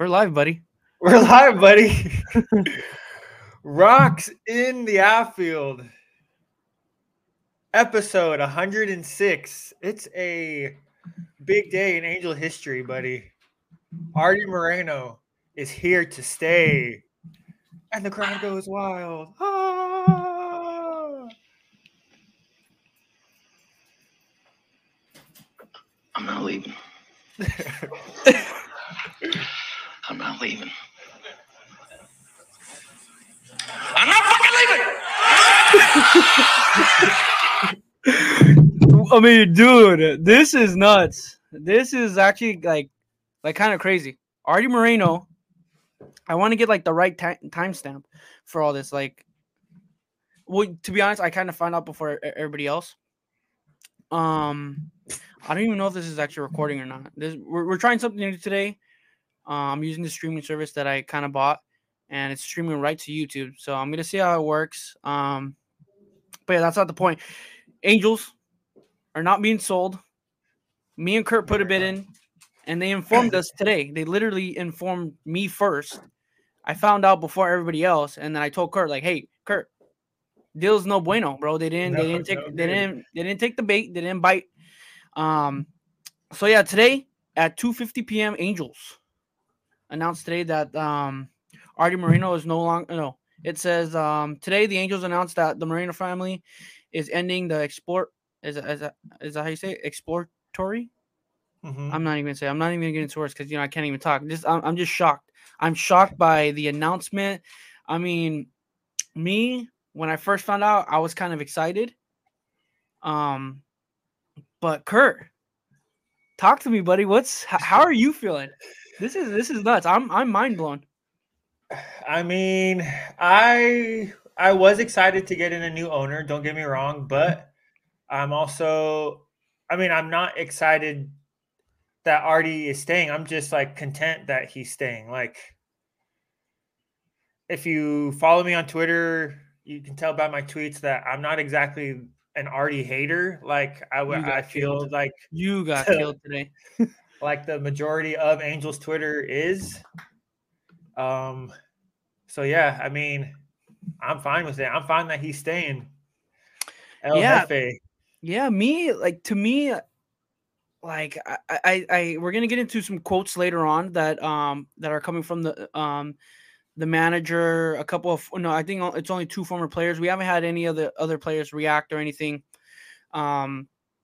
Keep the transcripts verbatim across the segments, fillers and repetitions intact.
We're live, buddy. We're live, buddy. Rocks in the outfield. Episode one hundred six. It's a big day in Angel history, buddy. Artie Moreno is here to stay. And the crowd goes wild. Ah! I'm not leaving. I'm not leaving. I'm not fucking leaving. I mean, dude, this is nuts. This is actually like, like kind of crazy. Artie Moreno. I want to get like the right ti- timestamp for all this. Like, well, to be honest, I kind of found out before e- everybody else. Um, I don't even know if this is actually recording or not. This, we're we're trying something new today. Uh, I'm using the streaming service that I kind of bought, and it's streaming right to YouTube. So I'm gonna see how it works. Um, but yeah, that's not the point. Angels are not being sold. Me and Kurt put a bid in, and they informed us today. They literally informed me first. I found out before everybody else, and then I told Kurt, like, "Hey, Kurt, deal's no bueno, bro. They didn't, No, they didn't take, no they good. didn't, they didn't take the bait. They didn't bite." Um, so yeah, today at two fifty p.m., Angels announced today that um, Artie Moreno is no longer. No, it says um, today the Angels announced that the Moreno family is ending the explore. Is that, is that, is that how you say it? Exploratory? Mhm. I'm not even gonna say. I'm not even gonna get into words because you know I can't even talk. Just I'm, I'm just shocked. I'm shocked by the announcement. I mean, me when I first found out, I was kind of excited. Um, but Kurt, talk to me, buddy. What's h- how are you feeling? This is this is nuts. I'm I'm mind blown. I mean, I I was excited to get in a new owner, don't get me wrong, but I'm also I mean, I'm not excited that Artie is staying. I'm just like content that he's staying. Like if you follow me on Twitter, you can tell by my tweets that I'm not exactly an Artie hater. Like I w- You I got feel killed. like You got killed today. like the majority of Angels Twitter is. Um so yeah, I mean, I'm fine with it. I'm fine that he's staying. El Yeah, Jefe. yeah. Me like to me, like I, I, I we're gonna get into some quotes later on that um that are coming from the um the manager, a couple of no, I think it's only two former players. We haven't had any other other players react or anything. Um,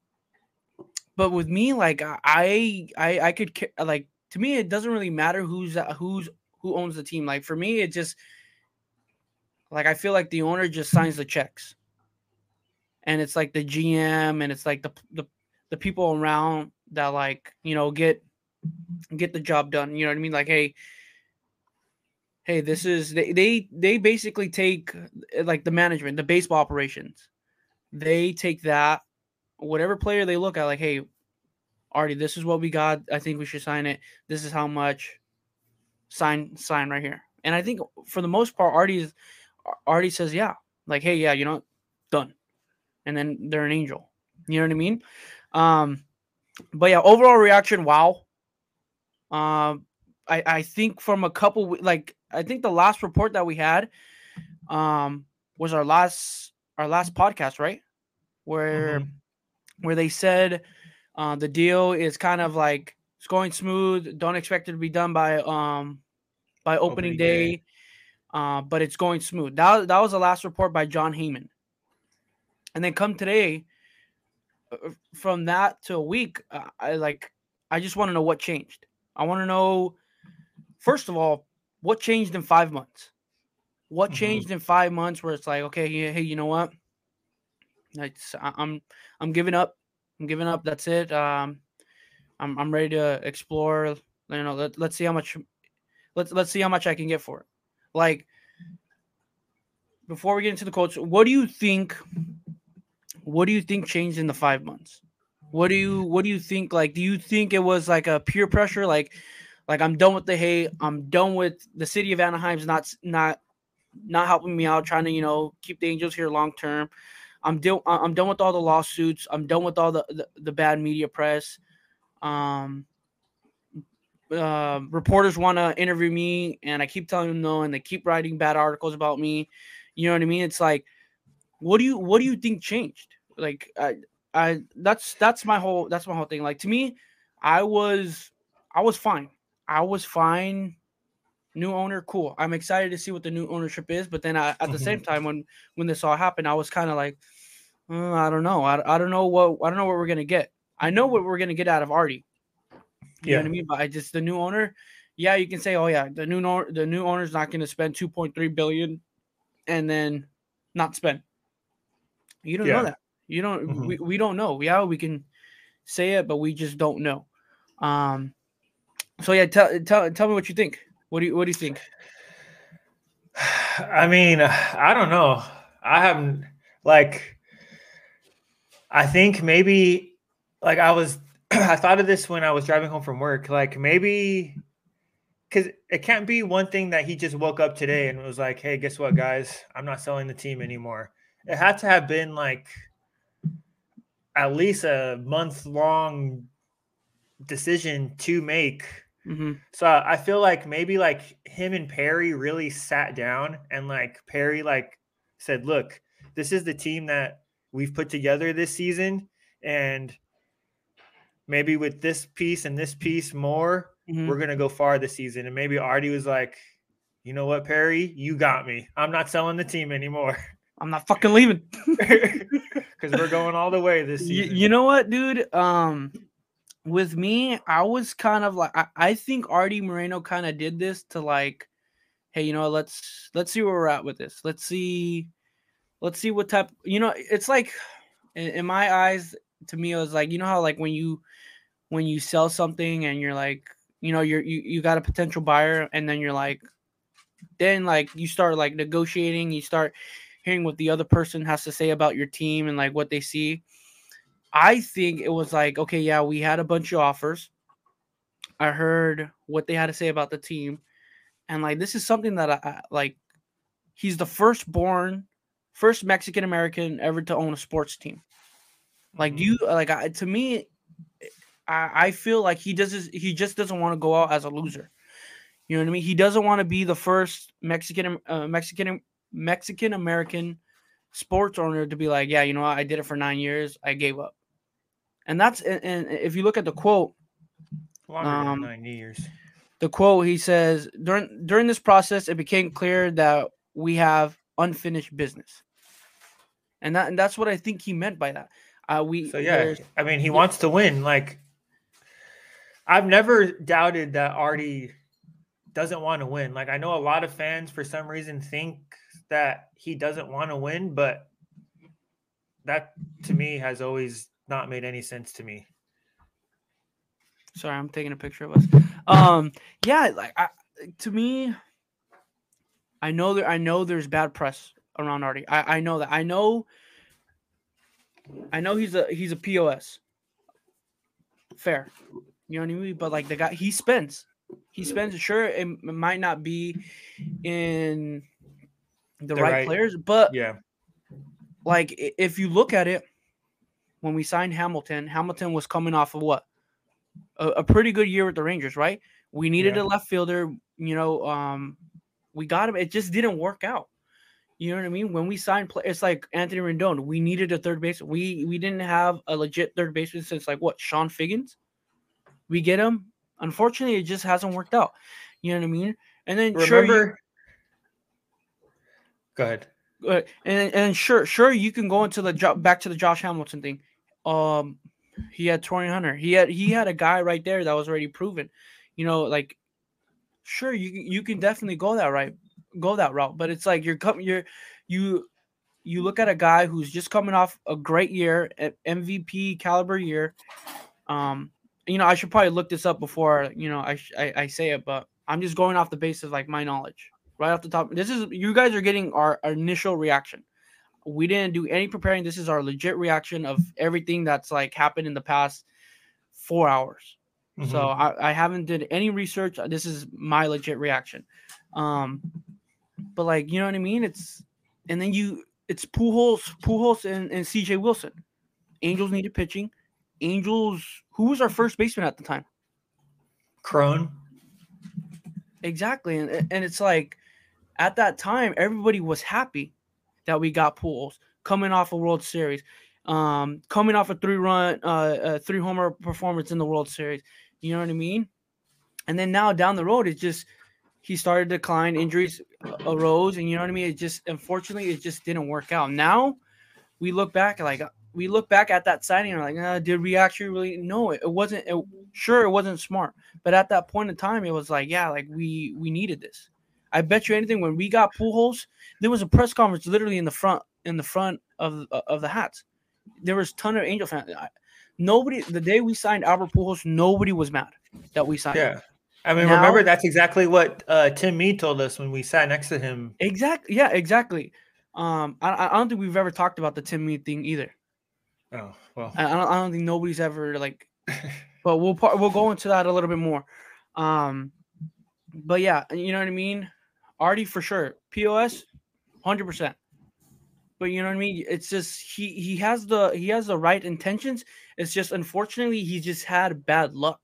but with me, like I, I, I could ca- like to me, it doesn't really matter who's who's who owns the team. Like for me, it just like I feel like the owner just signs the checks, and it's like the G M and it's like the the the people around that like you know get get the job done. You know what I mean? Like hey, hey, this is they they they basically take like the management, the baseball operations. They take that whatever player they look at, like, hey, Artie, this is what we got. I think we should sign it. This is how much. Sign sign right here. And I think for the most part, Artie Artie says yeah, like, hey, yeah, you know, done. And then they're an angel. You know what I mean? Um, but yeah, overall reaction, wow. Um, I I think from a couple like I think the last report that we had um was our last our last podcast, right? Where Mhm. where they said uh, the deal is kind of like it's going smooth. Don't expect it to be done by um by opening, Opening day, day. uh, but it's going smooth. That that was the last report by John Heyman, and then come today, uh, from that to a week, uh, I like I just want to know what changed. I want to know first of all what changed in five months. What Mhm. changed in five months where it's like, okay, yeah, hey, you know what? It's, I- I'm I'm giving up. I'm giving up. That's it. Um, I'm I'm ready to explore. You know, let, let's see how much let's let's see how much I can get for it. Like before we get into the quotes, what do you think? What do you think changed in the five months? What do you what do you think? Like, do you think it was like a peer pressure? Like, like I'm done with the hate. I'm done with the city of Anaheim's not not not helping me out, trying to you know keep the Angels here long term. I'm deal I'm done with all the lawsuits. I'm done with all the the, the bad media press. Um, uh, reporters want to interview me, and I keep telling them no, and they keep writing bad articles about me. You know what I mean? It's like, what do you what do you think changed? Like, I I that's that's my whole that's my whole thing. Like, to me, I was I was fine. I was fine. New owner, cool. I'm excited to see what the new ownership is, but then I, at the same time, when when this all happened, I was kind of like, uh, I don't know. I, I don't know what I don't know what we're gonna get. I know what we're gonna get out of Artie. You Yeah. know what I mean? But I just the new owner, yeah, you can say, oh yeah, the new no, the new owner's not gonna spend two point three billion and then not spend. You don't Yeah. know that. You don't. Mhm. We, we don't know. Yeah, we can say it, but we just don't know. Um. So yeah, tell tell tell me what you think. What do you what do you think? I mean, I don't know. I haven't like. I think maybe like I was. I thought of this when I was driving home from work. Like maybe because it can't be one thing that he just woke up today and was like, "Hey, guess what, guys? I'm not selling the team anymore." It had to have been like at least a month long decision to make. Mm-hmm. So I feel like maybe like him and Perry really sat down and like Perry like said, "Look, this is the team that we've put together this season, and maybe with this piece and this piece more, Mm-hmm. we're gonna go far this season." And maybe Artie was like, "You know what, Perry, you got me. I'm not selling the team anymore I'm not fucking leaving because we're going all the way this you, season." you know what, dude? Um, with me, I was kind of like I, I think Artie Moreno kind of did this to like, hey, you know, let's let's see where we're at with this. Let's see, let's see what type. You know, it's like in, in my eyes, to me, it was like, you know how like when you when you sell something and you're like, you know, you're you, you got a potential buyer, and then you're like, then like you start like negotiating, you start hearing what the other person has to say about your team and like what they see. I think it was like, okay, yeah, we had a bunch of offers. I heard what they had to say about the team, and like this is something that I, I like. He's the firstborn, first Mexican American ever to own a sports team. Like, do you like? I, to me, I, I feel like he does. He just doesn't want to go out as a loser. You know what I mean? He doesn't want to be the first Mexican uh, Mexican Mexican American sports owner to be like, yeah, you know what? I did it for nine years. I gave up. And that's and, and if you look at the quote, Longer um, than nine years. The quote, he says, during during this process, it became clear that we have unfinished business. And that and that's what I think he meant by that. Uh, we So yeah, there's- I mean, he wants to win. Like, I've never doubted that Artie doesn't want to win. Like, I know a lot of fans for some reason think that he doesn't want to win, but that to me has always not made any sense to me. Sorry, I'm taking a picture of us. Um, yeah, like I, to me, I know that I know there's bad press around Artie. I, I know that. I know. I know he's a he's a P O S. Fair, you know what I mean. But like the guy, he spends. He spends. Sure, it, it might not be in the, The right, right- players, but Yeah. like i- if you look at it, when we signed Hamilton, Hamilton was coming off of what? A, a pretty good year with the Rangers, right? We needed Yeah. a left fielder, you know, um, we got him. It just didn't work out. You know what I mean? When we signed play, it's like Anthony Rendon. We needed a third base. We we didn't have a legit third baseman since like what, Sean Figgins? We get him. Unfortunately, it just hasn't worked out. You know what I mean? And then sure, you, Remember? Go ahead. Uh, and and sure, sure, you can go into the jo- back to the Josh Hamilton thing. Um, he had Torrey Hunter. He had he had a guy right there that was already proven. You know, like sure, you can- you can definitely go that right, go that route. But it's like you're coming, you're you you look at a guy who's just coming off a great year, a- M V P caliber year. Um, you know, I should probably look this up before you know I sh- I, I say it, but I'm just going off the basis of like my knowledge. Right off the top, this is you guys are getting our, our initial reaction. We didn't do any preparing. This is our legit reaction of everything that's like happened in the past four hours. Mm-hmm. So I, I haven't did any research. This is my legit reaction. Um, but like you know what I mean? It's and then you it's Pujols, Pujols and, and C J Wilson. Angels needed pitching. Angels. Who was our first baseman at the time? Crone. exactly, and and it's like at that time everybody was happy that we got Pujols coming off a World Series, um, coming off a three run, uh, a three homer performance in the World Series. You know what I mean? And then now down the road, it's just he started to decline, injuries arose, and you know what I mean. It just unfortunately it just didn't work out. Now we look back like we look back at that signing and we're like, uh, did we actually really? No, it, it wasn't. It, sure, it wasn't smart, but at that point in time, it was like, yeah, like we we needed this. I bet you anything when we got Pujols, there was a press conference literally in the front in the front of of the hats. There was a ton of Angel fans. Nobody the day we signed Albert Pujols, nobody was mad that we signed. Yeah. Him. I mean, Now, remember that's exactly what uh, Tim Mead told us when we sat next to him. Exactly. Yeah, exactly. Um, I, I don't think we've ever talked about the Tim Mead thing either. Oh well, I, I don't. I don't think nobody's ever like. But we'll we'll go into that a little bit more. Um, but yeah, you know what I mean. Artie for sure. P O S, hundred percent. But you know what I mean. It's just he he has the he has the right intentions. It's just unfortunately he just had bad luck.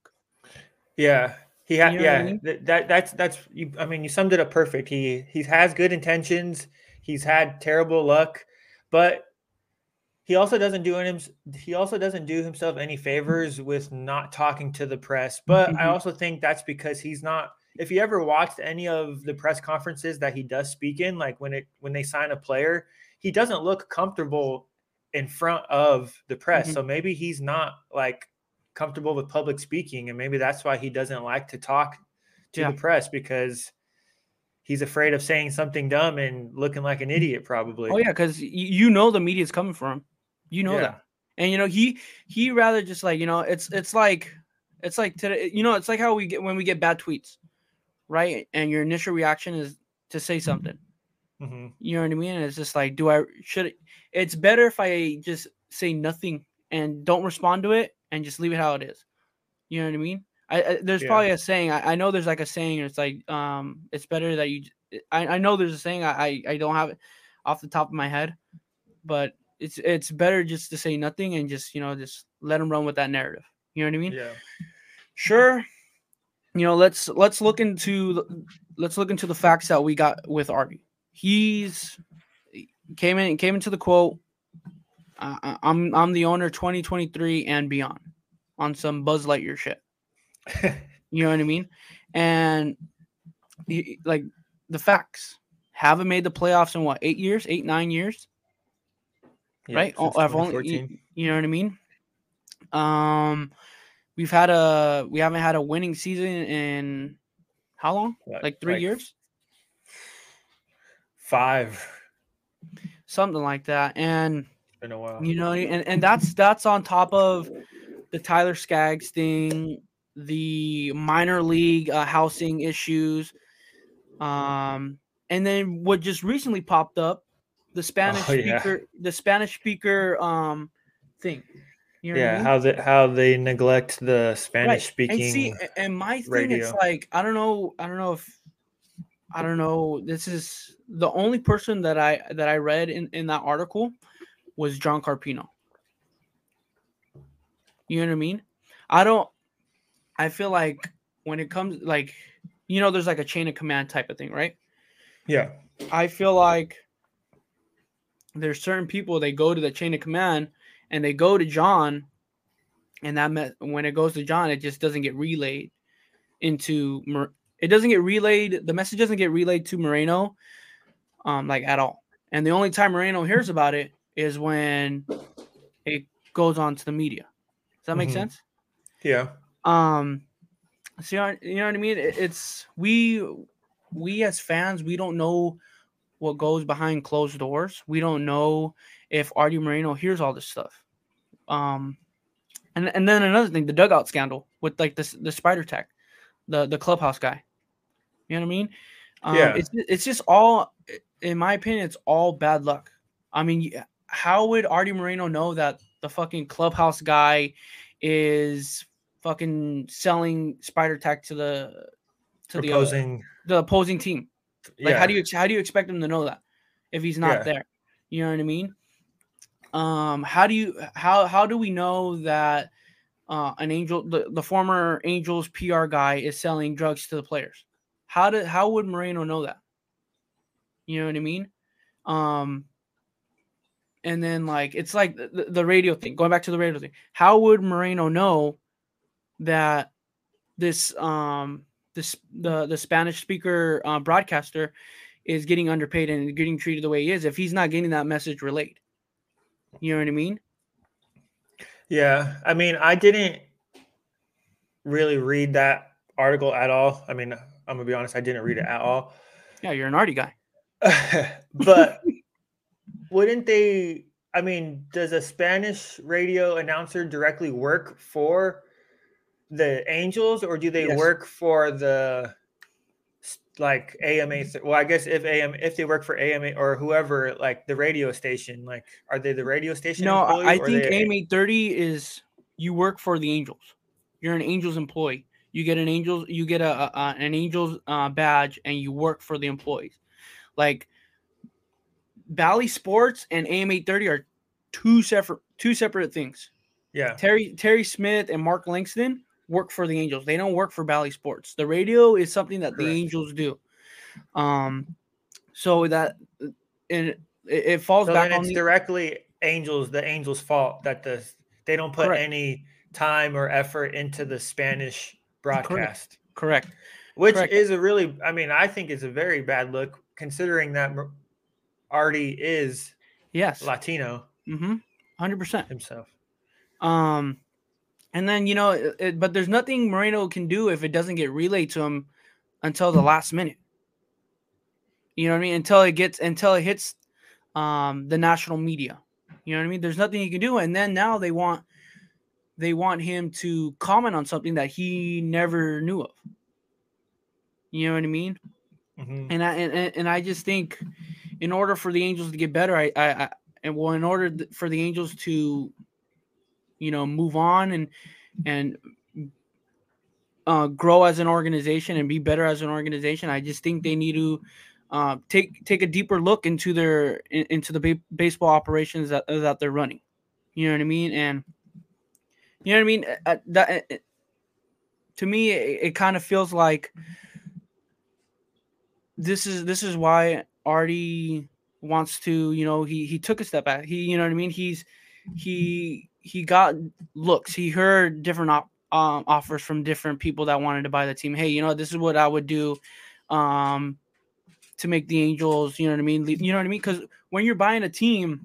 Yeah. He had, You know yeah, what I mean? that, that that's that's. You, I mean, you summed it up perfect. He he has good intentions. He's had terrible luck, but he also doesn't do him. He also doesn't do himself any favors with not talking to the press. But I Mhm. also think that's because he's not. If you ever watched any of the press conferences that he does speak in, like when it when they sign a player, he doesn't look comfortable in front of the press. Mhm. So maybe he's not like comfortable with public speaking, and maybe that's why he doesn't like to talk to Yeah. the press, because he's afraid of saying something dumb and looking like an idiot probably. Oh yeah, because you know the media's coming for him. You know Yeah. that, and you know he he rather just like you know it's it's like it's like today you know it's like how we get when we get bad tweets, right? And your initial reaction is to say something. Mm-hmm. You know what I mean? And it's just like, do I should it, it's better if I just say nothing and don't respond to it and just leave it how it is. You know what I mean? I, I there's Yeah. probably a saying. I, I know there's like a saying. It's like um, it's better that you. I, I know there's a saying. I, I I don't have it off the top of my head, but it's it's better just to say nothing and just you know just let them run with that narrative. You know what I mean? Yeah. Sure. You know, let's let's look into the, let's look into the facts that we got with Artie. He's came in came into the quote. Uh, I'm I'm the owner twenty twenty-three and beyond on some Buzz Lightyear shit. You know what I mean? And he, like the facts haven't made the playoffs in what eight years, eight nine years, Yeah, right? since I've only you, you know what I mean. Um, we've had a we haven't had a winning season in how long? What, Like three like years, five. something like that. And It's been a while. you know, and and that's that's on top of the Tyler Skaggs thing, the minor league uh, housing issues, um, and then what just recently popped up, the Spanish Oh, yeah. speaker, the Spanish speaker um, thing. You know what I Yeah, mean? how they how they neglect the Right. Spanish speaking. And see, a- and my thing, radio. it's like I don't know, I don't know if I don't know. This is the only person that I that I read in in that article was John Carpino. You know what I mean? I don't. I feel like when it comes, like, you know, there's like a chain of command type of thing, right? Yeah. I feel like there's certain people, they go to the chain of command and they go to John, and that me- when it goes to John, it just doesn't get relayed into Mor- it doesn't get relayed. The message doesn't get relayed to Moreno, um, like at all. And the only time Moreno hears about it is when it goes on to the media. Does that make Mhm. sense? Yeah. Um, so you know, you know what I mean? It- It's we we as fans, we don't know what goes behind closed doors. We don't know if Artie Moreno hears all this stuff. Um, and and then another thing, the dugout scandal with like this the spider tech, the the clubhouse guy. You know what I mean? Um, Yeah. It's it's just all, in my opinion, it's all bad luck. I mean, how would Artie Moreno know that the fucking clubhouse guy is fucking selling spider tech to the to the uh, Proposing. the opposing team? Like, yeah. how do you how do you expect him to know that if he's not Yeah. there? You know what I mean? Um, how do you how how do we know that uh, an Angel, the, the former Angels P R guy, is selling drugs to the players? How did how would Moreno know that? You know what I mean? Um, and then like it's like the, the radio thing. Going back to the radio thing, how would Moreno know that this um this the the Spanish speaker uh, broadcaster is getting underpaid and getting treated the way he is if he's not getting that message relayed? You know what I mean? Yeah, I mean, I didn't really read that article at all. I mean, I'm gonna be honest, I didn't read it at all. Yeah, you're an arty guy. But wouldn't they? I mean, does a Spanish radio announcer directly work for the Angels, or do they Yes. work for the like A M A? Well, I guess if A M if they work for A M A or whoever, like the radio station, like are they the radio station No, employee? I or think they, A M eight thirty is you work for the Angels. You're an Angels employee. You get an Angels, you get a, a an Angels uh, badge, and you work for the employees. Like Bally Sports and A M eight thirty are two separate two separate things. Yeah, Terry Terry Smith and Mark Langston work for the Angels. They don't work for Bally Sports. The radio is something that Correct. the Angels do. Um, so that and it, it falls so back then on it's the, directly Angels, the Angels' fault that the they don't put Correct. any time or effort into the Spanish broadcast. correct. Which Correct. is a really, I mean, I think is a very bad look considering that Artie is Yes. Latino Mm-hmm. one hundred percent. himself. Um, and then, you know, it, it, but there's nothing Moreno can do if it doesn't get relayed to him until the last minute. You know what I mean? Until it gets, until it hits um, the national media. You know what I mean? There's nothing he can do. And then now they want, they want him to comment on something that he never knew of. You know what I mean? Mm-hmm. And I and, and I just think, in order for the Angels to get better, I I, I and well, in order th- for the Angels to, you know, move on and and uh, grow as an organization and be better as an organization, I just think they need to uh, take take a deeper look into their in, into the ba- baseball operations that that they're running. You know what I mean? And you know what I mean? Uh, that uh, to me, it, it kind of feels like. This is this is why Artie wants to, you know, he he took a step back. He, you know what I mean? He's he he got looks. He heard different op, um, offers from different people that wanted to buy the team. Hey, you know, this is what I would do um, to make the Angels. You know what I mean? You know what I mean? Because when you're buying a team,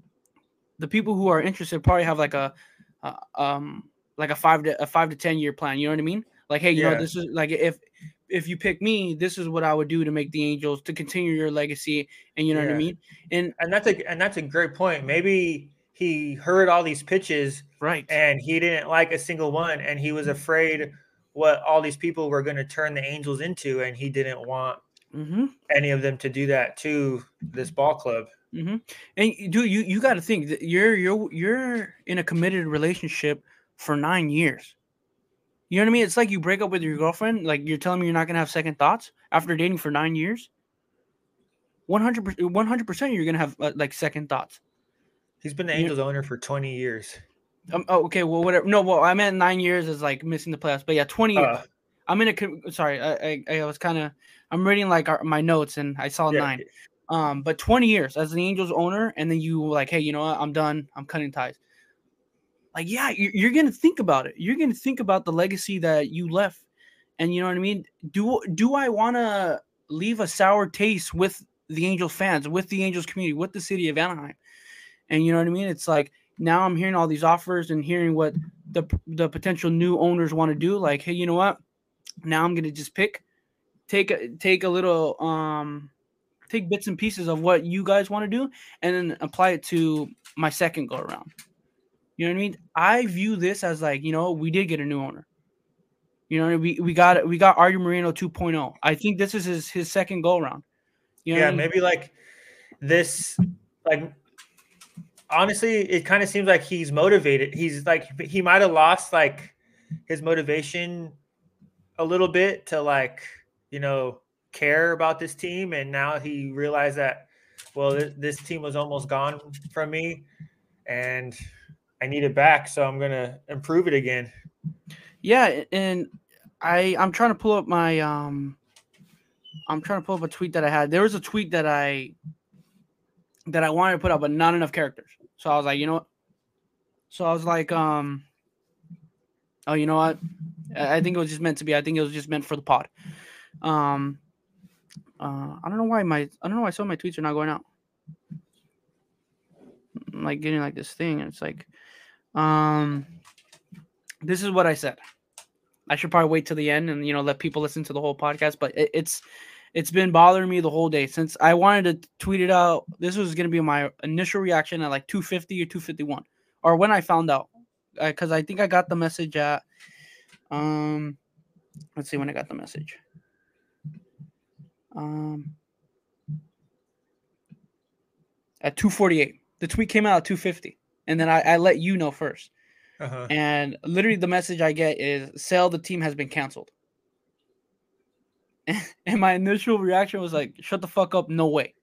the people who are interested probably have like a, a um like a five to a five to ten year plan. You know what I mean? Like, hey, you Yeah. know, this is like if. If you pick me, this is what I would do to make the Angels to continue your legacy, and you know Yeah. what I mean. And And that's a and that's a great point. Maybe he heard all these pitches, right, and he didn't like a single one, and he was afraid what all these people were going to turn the Angels into, and he didn't want mm-hmm. any of them to do that to this ball club. Mm-hmm. And dude, you you got to think that you're you're you're in a committed relationship for nine years. You know what I mean? It's like you break up with your girlfriend. Like you're telling me you're not gonna have second thoughts after dating for nine years. One hundred percent, one hundred percent, you're gonna have uh, like second thoughts. He's been the You- Angels owner for twenty years. Um, oh, okay, well, whatever. No, well, I meant nine years is like missing the playoffs, but yeah, twenty years. Uh, I'm in a. com- Sorry, I I, I was kind of. I'm reading like our, my notes and I saw yeah. nine. Um, but twenty years as the Angels owner, and then you like, hey, you know what? I'm done. I'm cutting ties. Like, yeah, you're, you're gonna think about it. You're gonna think about the legacy that you left, and you know what I mean. Do do I want to leave a sour taste with the Angels fans, with the Angels community, with the city of Anaheim? And you know what I mean. It's like now I'm hearing all these offers and hearing what the the potential new owners want to do. Like, hey, you know what? Now I'm gonna just pick, take a, take a little um. take bits and pieces of what you guys want to do and then apply it to my second go around. You know what I mean? I view this as like, you know, we did get a new owner. You know, we we got we got Artie Moreno two point oh. I think this is his, his second go around. You know yeah, what I mean? maybe like this, like honestly, it kind of seems like he's motivated. He's like he might have lost like his motivation a little bit to like, you know, care about this team, and now he realized that, well, th- this team was almost gone from me, and I need it back, so I'm gonna improve it again. Yeah, and I I'm trying to pull up my um I'm trying to pull up a tweet that I had. There was a tweet that I that I wanted to put up, but not enough characters. So I was like, you know what? So I was like, um, oh, you know what? I think it was just meant to be. I think it was just meant for the pod. Um, uh, I don't know why my I don't know why some of my tweets are not going out. I'm like getting like this thing, and it's like, um, this is what I said. I should probably wait till the end and you know let people listen to the whole podcast. But it, it's it's been bothering me the whole day since I wanted to tweet it out. This was gonna be my initial reaction at like two fifty or two fifty-one, or when I found out, because I think I got the message at um, let's see when I got the message. Um, at two forty-eight, the tweet came out at two fifty, and then I, I let you know first. Uh-huh. And literally the message I get is sale the team has been canceled. And my initial reaction was like, shut the fuck up, no way.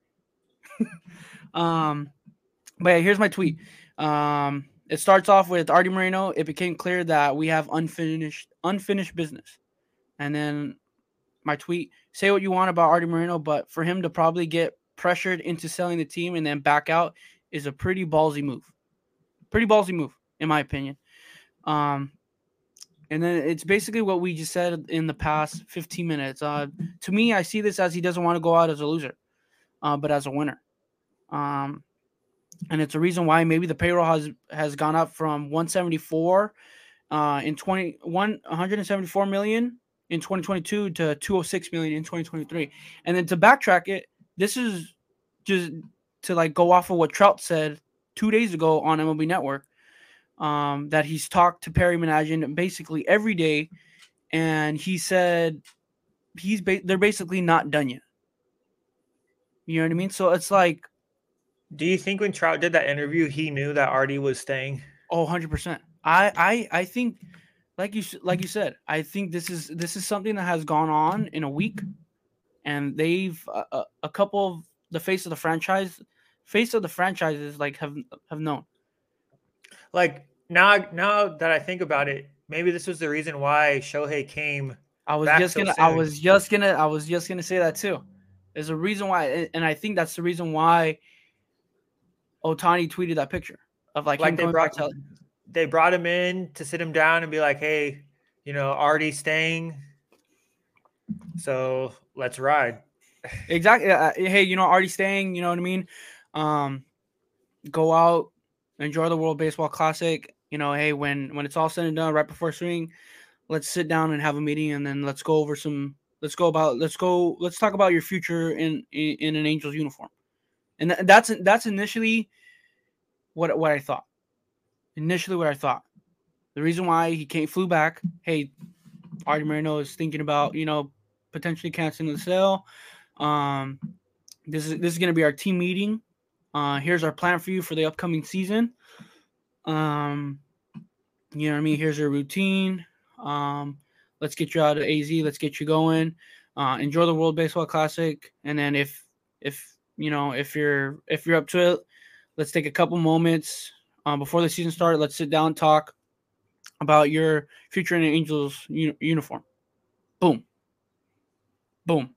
um, but yeah, here's my tweet. Um, it starts off with Artie Moreno. It became clear that we have unfinished unfinished business. And then my tweet, say what you want about Artie Moreno, but for him to probably get pressured into selling the team and then back out is a pretty ballsy move. Pretty ballsy move, in my opinion. Um, and then it's basically what we just said in the past fifteen minutes. Uh, to me, I see this as he doesn't want to go out as a loser, uh, but as a winner. Um, and it's a reason why maybe the payroll has, has gone up from one seventy-four uh, in twenty one hundred seventy-four million in twenty twenty-two to two hundred six million in twenty twenty-three. And then to backtrack it, this is just to like go off of what Trout said two days ago on M L B Network. Um, that he's talked to Perry Minasian basically every day, and he said he's ba- they're basically not done yet. You know what I mean? So it's like, do you think when Trout did that interview, he knew that Artie was staying? Oh, one hundred percent. I, I, I think, like you like you said, I think this is this is something that has gone on in a week, and they've uh, a couple of the face of the franchise, face of the franchises like have have known. Like now, now that I think about it, maybe this was the reason why Shohei came. I was back just so gonna, soon. I was just gonna, I was just gonna say that too. There's a reason why, and I think that's the reason why Ohtani tweeted that picture of like, like him they coming brought back to, they brought him in to sit him down and be like, hey, you know, Artie's staying, so let's ride. Exactly. Uh, hey, you know, already staying. You know what I mean? Um, go out, enjoy the World Baseball Classic. You know, hey, when when it's all said and done, right before swing, let's sit down and have a meeting, and then let's go over some. Let's go about. Let's go. Let's talk about your future in in, in an Angels uniform. And th- that's that's initially what what I thought. Initially, what I thought. The reason why he came flew back. Hey, Artie Moreno is thinking about you know potentially canceling the sale. Um, this is this is going to be our team meeting. Uh, here's our plan for you for the upcoming season. Um, you know what I mean? Here's your routine. Um, let's get you out of A Z. Let's get you going. Uh, enjoy the World Baseball Classic, and then if if you know if you're if you're up to it, let's take a couple moments um, before the season starts. Let's sit down and talk about your future in the Angels uni- uniform. Boom, boom.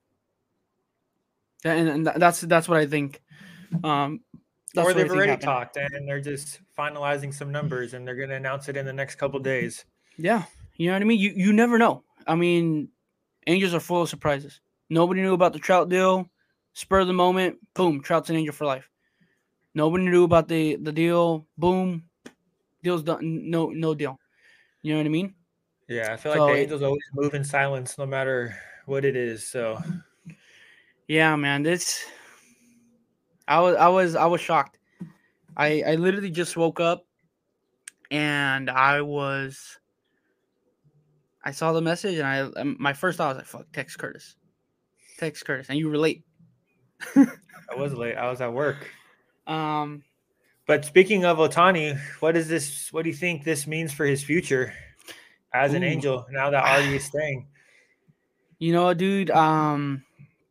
And, and that's that's what I think. Um, that's or what I they've think already happened. talked and they're just finalizing some numbers and they're going to announce it in the next couple of days. Yeah, you know what I mean. You you never know. I mean, Angels are full of surprises. Nobody knew about the Trout deal. Spur of the moment, boom, Trout's an Angel for life. Nobody knew about the the deal. Boom, deal's done. No no deal. You know what I mean? Yeah, I feel So like the it- Angels always move in silence no matter what it is. So Yeah, man, this. I was I was I was shocked. I I literally just woke up, and I was. I saw the message, and I my first thought was like, "Fuck, text Curtis, text Curtis," and you were late. I was late. I was at work. Um, But speaking of Ohtani, what is this? What do you think this means for his future as an Ooh. Angel now that Artie is staying? You know, dude. Um,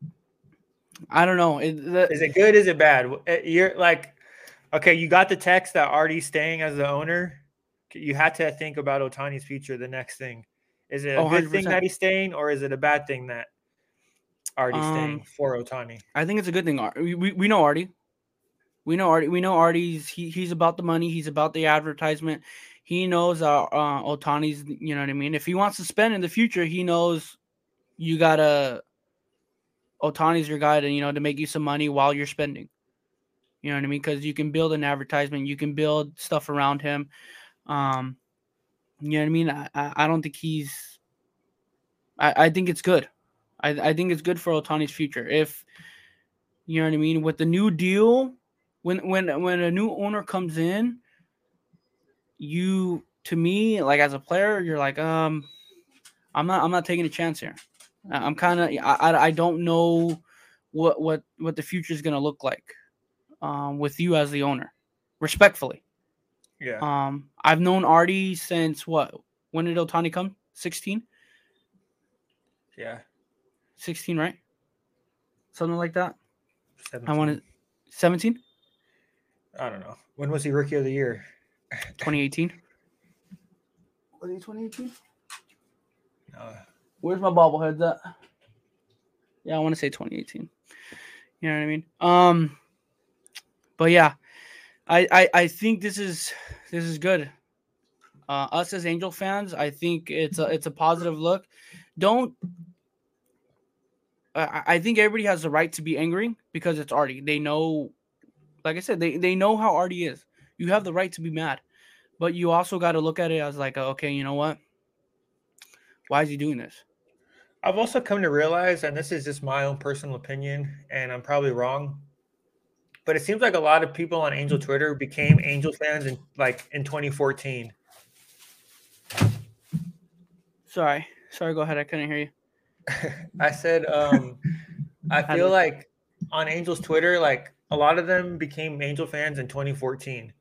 I don't know. It, the, Is it good? Is it bad? You're like, okay, you got the text that Artie's staying as the owner. You had to think about Ohtani's future. The next thing, is it a Oh, good thing one hundred percent. that he's staying, or is it a bad thing that Artie Um, staying for Ohtani. I think it's a good thing. Ar- We we, we know Artie. We know Artie. We know Artie's. He, he's about the money. He's about the advertisement. He knows uh, uh Ohtani's. You know what I mean. If he wants to spend in the future, he knows you gotta. Ohtani's your guy to you know to make you some money while you're spending. You know what I mean? Because you can build an advertisement. You can build stuff around him. Um, you know what I mean? I I, I don't think he's. I, I think it's good. I I think it's good for Ohtani's future. If you know what I mean with the new deal. When when when a new owner comes in, you to me like as a player, you're like, um, I'm not I'm not taking a chance here. I'm kind of I, I I don't know what what what the future is gonna look like, um, with you as the owner, respectfully. Yeah. Um, I've known Artie since what? When did Ohtani come? sixteen? Yeah. sixteen, right? Something like that. seventeen. I want to seventeen? I don't know. When was he rookie of the year? twenty eighteen. Was he twenty eighteen? No. Where's my bobbleheads at? Yeah, I want to say twenty eighteen. You know what I mean? Um, but yeah, I, I I think this is this is good. Uh, us as Angel fans, I think it's a it's a positive look. Don't. I I think everybody has the right to be angry because it's Artie. They know, like I said, they they know how Artie is. You have the right to be mad, but you also got to look at it as like, okay, you know what? Why is he doing this? I've also come to realize, and this is just my own personal opinion, and I'm probably wrong, but it seems like a lot of people on Angel Twitter became Angel fans in like in twenty fourteen. Sorry, sorry. Go ahead. I couldn't hear you. I said, um, I feel like on Angels Twitter, like a lot of them became Angel fans in twenty fourteen.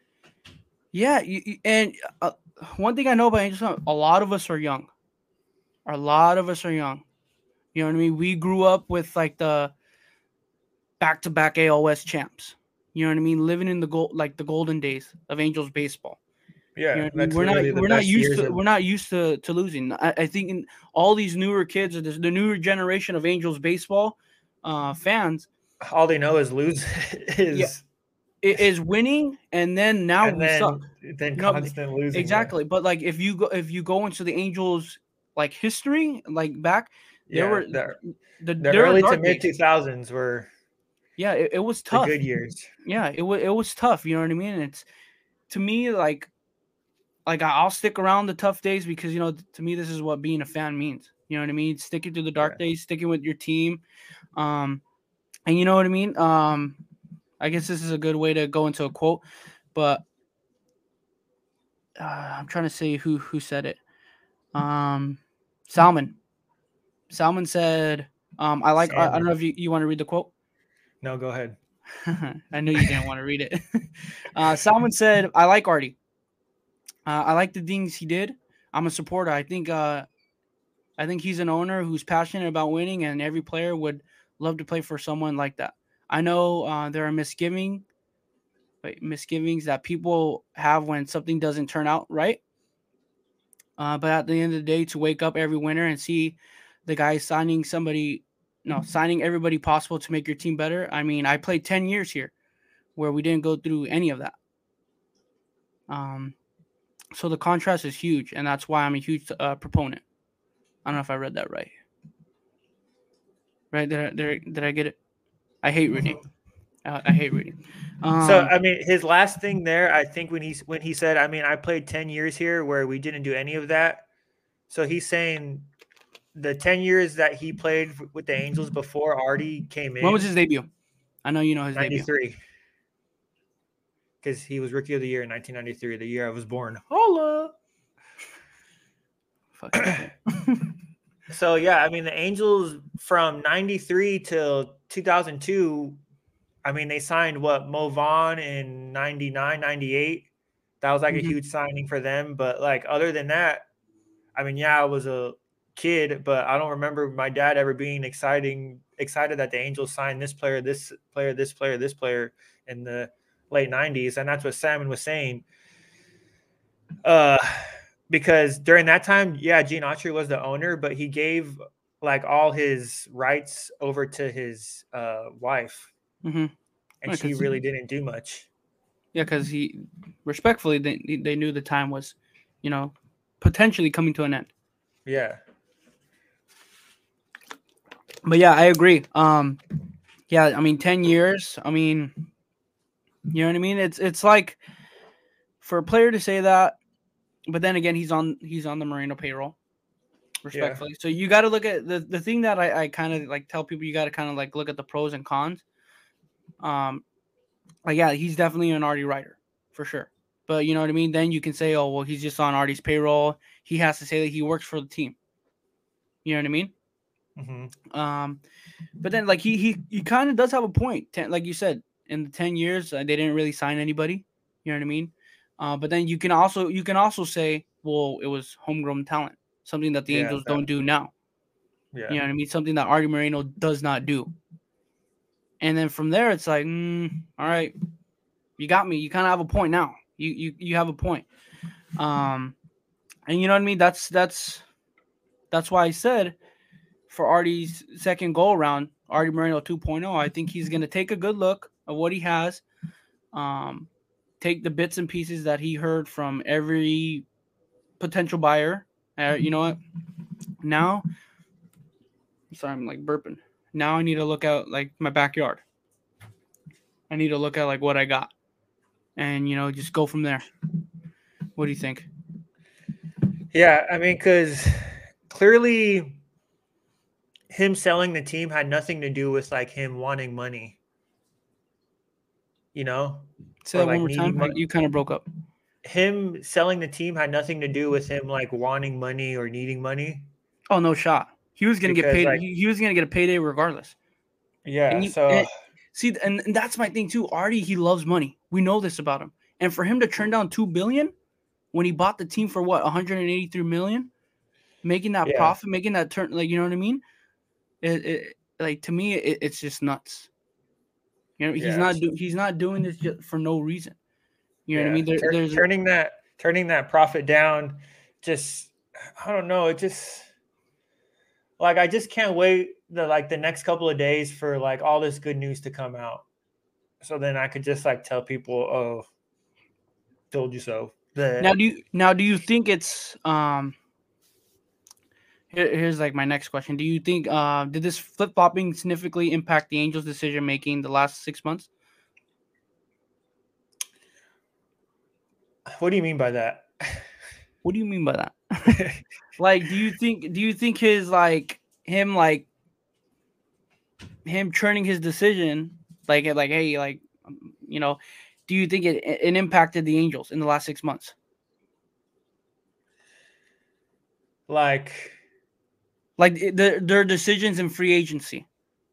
Yeah, you, you- and uh, one thing I know about Angels, a lot of us are young. A lot of us are young. You know what I mean? We grew up with like the back-to-back A L S champs. You know what I mean? Living in the gold, like the golden days of Angels baseball. Yeah, You know what I mean? that's We're not literally the we're not best used years to of- we're not used to, to losing. I, I think in all these newer kids or this, the newer generation of Angels baseball uh, fans all they know is lose is Yeah. i- is winning, and then now and we then suck. then You know, constant losing. yeah. Exactly, but like if you go if you go into the Angels like history, like back there Yeah, were the, the, the there were early to dark mid days. two thousands were Yeah, it, it was the tough. good years. Yeah, it was it was tough. You know what I mean? It's to me like like I- I'll stick around the tough days because you know to me this is what being a fan means. You know what I mean? Sticking through the dark Yeah. days, sticking with your team, um, and you know what I mean. Um, I guess this is a good way to go into a quote, but uh, I'm trying to say who who said it. Um, Salmon. Salmon said, um, "I like." I, I don't Salmon. know if you, you want to read the quote. No, go ahead. I knew you didn't want to read it. uh, Salmon said, "I like Artie. Uh, I like the things he did. I'm a supporter. I think. Uh, I think he's an owner who's passionate about winning, and every player would love to play for someone like that. I know uh, there are misgiving, wait, misgivings that people have when something doesn't turn out right. Uh, but at the end of the day, to wake up every winter and see the guys signing somebody, no, signing everybody possible to make your team better. I mean, I played ten years here where we didn't go through any of that. Um, so the contrast is huge, and that's why I'm a huge uh, proponent. I don't know if I read that right. Right? Did I, did I, did I get it? I hate reading. Uh, I hate reading. Um, So I mean, his last thing there, I think when he when he said, I mean, I played ten years here where we didn't do any of that. So he's saying the ten years that he played with the Angels before Artie came in. when was his debut? I know you know his debut. ninety-three. Because he was rookie of the year in nineteen ninety-three, the year I was born. Holla. Fucking shit. So yeah, I mean the Angels from ninety-three till two thousand two, I mean they signed what Mo Vaughn in ninety-nine, ninety-eight. That was like Mhm. a huge signing for them. But like other than that, I mean, yeah, I was a kid, but I don't remember my dad ever being exciting excited that the Angels signed this player, this player, this player, this player in the late nineties. And that's what Salmon was saying. Uh because during that time, yeah, Gene Autry was the owner, but he gave like all his rights over to his uh, wife, Mm-hmm. and Yeah, she 'cause- really didn't do much. Yeah, because he respectfully they they knew the time was, you know, potentially coming to an end. Yeah, But yeah, I agree. Um, yeah, I mean, ten years. I mean, you know what I mean? It's it's like for a player to say that, but then again, he's on he's on the Moreno payroll. Respectfully, so you got to look at the the thing that I I kind of like tell people, you got to kind of like look at the pros and cons. Um, like yeah, he's definitely an Artie writer for sure. But you know what I mean? Then you can say, oh well, he's just on Artie's payroll. He has to say that he works for the team. You know what I mean? mm-hmm. Um, but then like he he he kind of does have a point. Ten, like you said, in the ten years, uh, they didn't really sign anybody. You know what I mean? Uh, but then you can also you can also say, well, it was homegrown talent, something that the Yeah, Angels that- don't do now. yeah, You know what I mean? Something that Artie Moreno does not do. And then from there, it's like, mm, all right, you got me. You kind of have a point now. You you you have a point. Um, and you know what I mean? That's that's that's why I said for Artie's second goal round, Artie Moreno two point oh, I think he's gonna take a good look at what he has. Um, take the bits and pieces that he heard from every potential buyer. Uh, you know what? Now, sorry, I'm like burping. Now I need to look out like my backyard. I need to look at like what I got, and you know, just go from there. What do you think? yeah. I mean, because clearly, him selling the team had nothing to do with like him wanting money. You know, Say or that like one more needing time. money. You kind of broke up. Him selling the team had nothing to do with him like wanting money or needing money. Oh no shot. He was gonna get Because, paid. like- he, he was gonna get a payday regardless. Yeah. And you- so and- See, and, and that's my thing too. Artie, he loves money. We know this about him. And for him to turn down two billion when he bought the team for what one hundred eighty-three million, making that Yeah. profit, making that turn, like you know what I mean? It, it like to me, it, it's just nuts. You know, he's Yeah. not do, he's not doing this just for no reason. You know what I mean? There, Tur- there's turning that turning that profit down, just I don't know. It just like I just can't wait the like the next couple of days for like all this good news to come out, so then I could just like tell people, oh, told you so. The, now do you now do you think it's um here, here's like my next question. Do you think uh did this flip flopping significantly impact the Angels' decision making the last six months? what do you mean by that? What do you mean by that? Like, do you think do you think his like him like him churning his decision like like hey like um, you know, do you think it it impacted the Angels in the last six months? like Like it- their their decisions in free agency.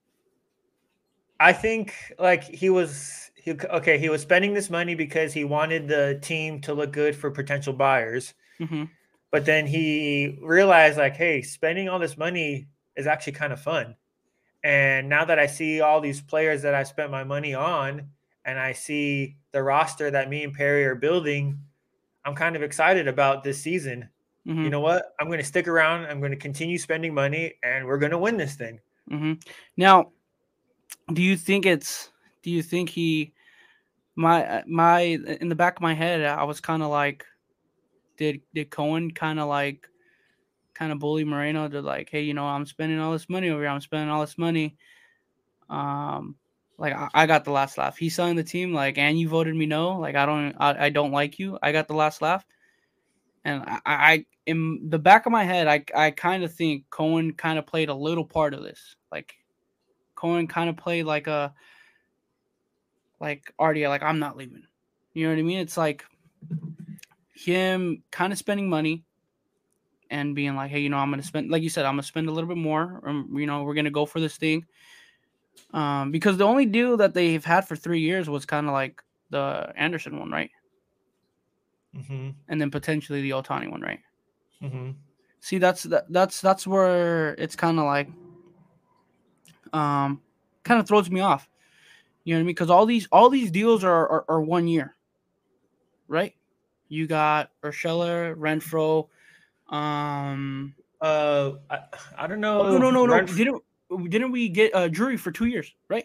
I think like he was he, okay. He was spending this money because he wanted the team to look good for potential buyers. Mm-hmm. But then he realized, like, hey, spending all this money is actually kind of fun. And now that I see all these players that I spent my money on, and I see the roster that me and Perry are building, I'm kind of excited about this season. Mm-hmm. You know what? I'm going to stick around. I'm going to continue spending money, and we're going to win this thing. Mm-hmm. Now, do you think it's? Do you think he? My my in the back of my head, I was kind of like, did did Cohen kind of like, kind of bully Moreno to like, hey, you know, I'm spending all this money over here. I'm spending all this money. Um, like I, I got the last laugh. He's selling the team, like, and you voted me no. Like I don't, I, I don't like you. I got the last laugh. And I, I, in the back of my head, I, I kind of think Cohen kind of played a little part of this. Like, Cohen kind of played like a, like Artie, like I'm not leaving. You know what I mean? It's like him kind of spending money and being like, hey, you know, I'm gonna spend, like you said, I'm gonna spend a little bit more. Um, you know, we're gonna go for this thing. Um, because the only deal that they've had for three years was kind of like the Anderson one, right? Mm-hmm. And then potentially the Ohtani one, right? Mm-hmm. See, that's that, that's that's where it's kind of like, um, kind of throws me off. You know what I mean? Because all these all these deals are, are are one year, right? You got Urshela, Renfro, um, Uh, I, I don't know. Oh, no, no, no, no. Run, Didn't didn't we get uh, Drury for two years, right?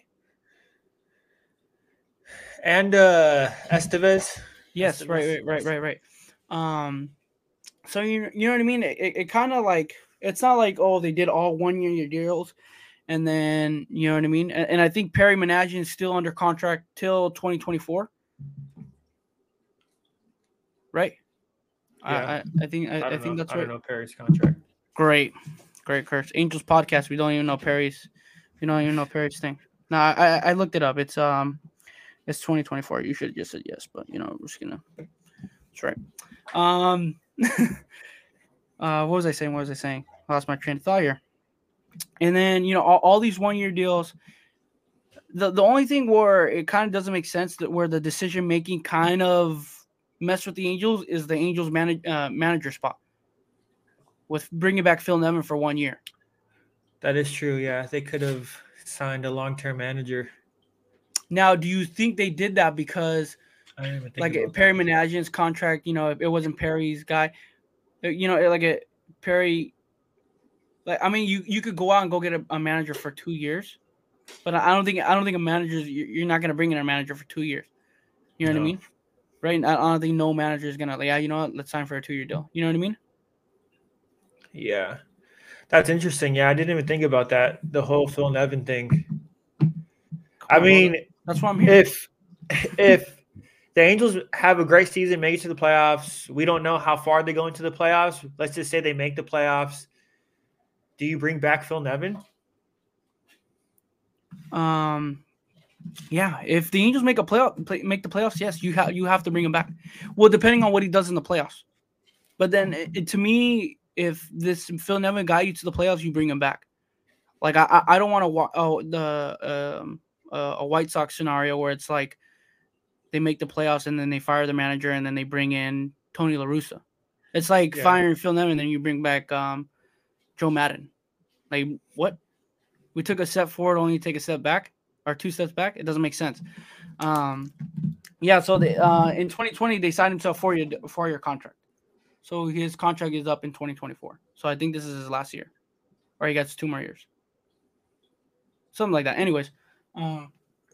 and uh, Estevez. Yes, right, Estevez. right, right, right, right. Um, so you you know what I mean? It, it kind of like it's not like oh they did all one year deals, and then you know what I mean. And, and I think Perry Managian is still under contract till twenty twenty-four, right? I, Yeah. I I think I, I I don't think know. that's I right. don't know Perry's contract. Great, great, Kurtz. Angels podcast. We don't even know Perry's. We don't even know Perry's thing. No, I I looked it up. It's um, it's twenty twenty-four. You should have just said yes, but you know we're just gonna. That's right. Um, uh, what was I saying? What was I saying? I lost my train of thought here. And then you know all, all these one year deals. The the only thing where it kind of doesn't make sense that where the decision making kind of mess with the Angels is the Angels manage, uh, manager spot with bringing back Phil Nevin for one year. That is true. Yeah, they could have signed a long term manager. Now, do you think they did that because, I didn't even think like, about Perry that. Managian's contract, you know, if it wasn't Perry's guy, you know, like a Perry, like, I mean, you, you could go out and go get a, a manager for two years, but I don't think I don't think a manager you're not gonna bring in a manager for two years. You know No. what I mean? Right? I don't think no manager is gonna like, yeah, you know what? Let's sign for a two year deal. You know what I mean? Yeah, that's interesting. Yeah, I didn't even think about that. The whole Phil Nevin thing. Come I on, mean, brother. That's why I'm here. if if the Angels have a great season, make it to the playoffs, we don't know how far they go into the playoffs. Let's just say they make the playoffs. Do you bring back Phil Nevin? Um, yeah, if the Angels make a playoff, play, make the playoffs, yes, you have you have to bring him back. Well, depending on what he does in the playoffs. But then, it, it- to me, if this Phil Nevin got you to the playoffs, you bring him back. Like I, I I don't want to wa- oh the um uh, a White Sox scenario where it's like they make the playoffs and then they fire the manager and then they bring in Tony La Russa. It's like Yeah. firing Phil Nevin and then you bring back um Joe Madden. Like what? We took a step forward, only take a step back, or two steps back. It doesn't make sense. Um, yeah. So they, uh, in twenty twenty, they signed him to a four year four year contract. So his contract is up in twenty twenty-four. So I think this is his last year, or he gets two more years, something like that. Anyways, um,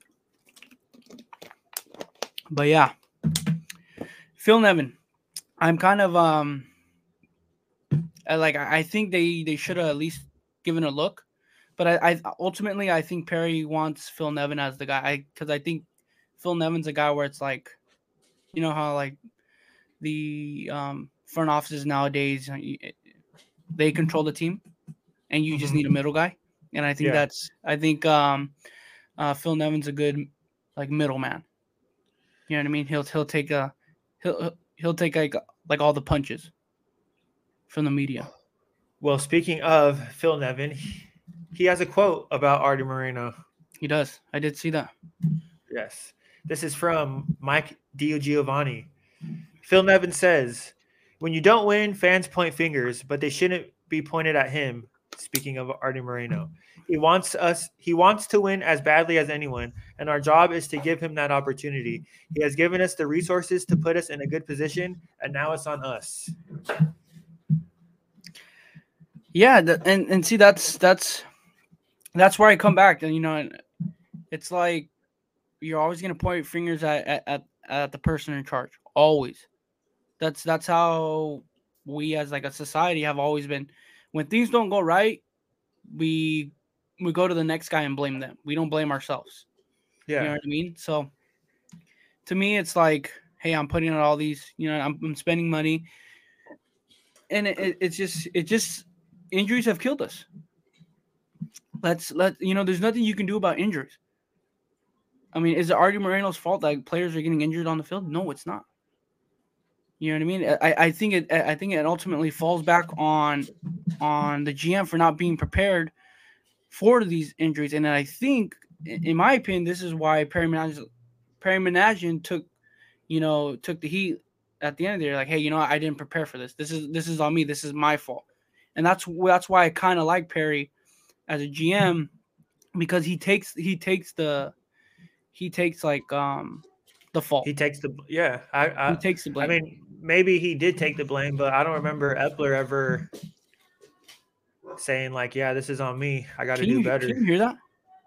but yeah, Phil Nevin. I'm kind of um, I, like I I think they they should have at least given a look. But I, I ultimately I think Perry wants Phil Nevin as the guy because I, I think Phil Nevin's a guy where it's like, you know how like the um, front offices nowadays they control the team, and you just Mhm. need a middle guy. And I think Yeah. that's I think um, uh, Phil Nevin's a good like middleman. You know what I mean? He'll he'll take a he'll he'll take like like all the punches from the media. Well, speaking of Phil Nevin, he has a quote about Artie Moreno. He does. I did see that. Yes. This is from Mike DiGiovanni. Phil Nevin says, when you don't win, fans point fingers, but they shouldn't be pointed at him. Speaking of Artie Moreno, he wants us, he wants to win as badly as anyone, and our job is to give him that opportunity. He has given us the resources to put us in a good position, and now it's on us. Yeah, the, and and see that's that's that's where I come back, and you know, and it's like you're always gonna point fingers at at, at, at the person in charge. Always. That's that's how we as like a society have always been. When things don't go right, we we go to the next guy and blame them. We don't blame ourselves. Yeah. You know what I mean? So to me, it's like, hey, I'm putting out all these, you know, I'm, I'm spending money, and it, it, it's just it just injuries have killed us. Let's let you know. There's nothing you can do about injuries. I mean, is it Artie Moreno's fault that players are getting injured on the field? No, it's not. You know what I mean? I, I think it I think it ultimately falls back on on the G M for not being prepared for these injuries. And I think, in my opinion, this is why Perry Managian, Perry Managian took, you know, took the heat at the end of the year. Like, hey, you know, I didn't prepare for this. This is this is on me. This is my fault. And that's that's why I kind of like Perry as a G M, because he takes he takes the he takes like um the fault. He takes the yeah. I I, He takes the I blame. mean, maybe he did take the blame, but I don't remember Epler ever saying like, "Yeah, this is on me. I got to Can do you better." can you hear that?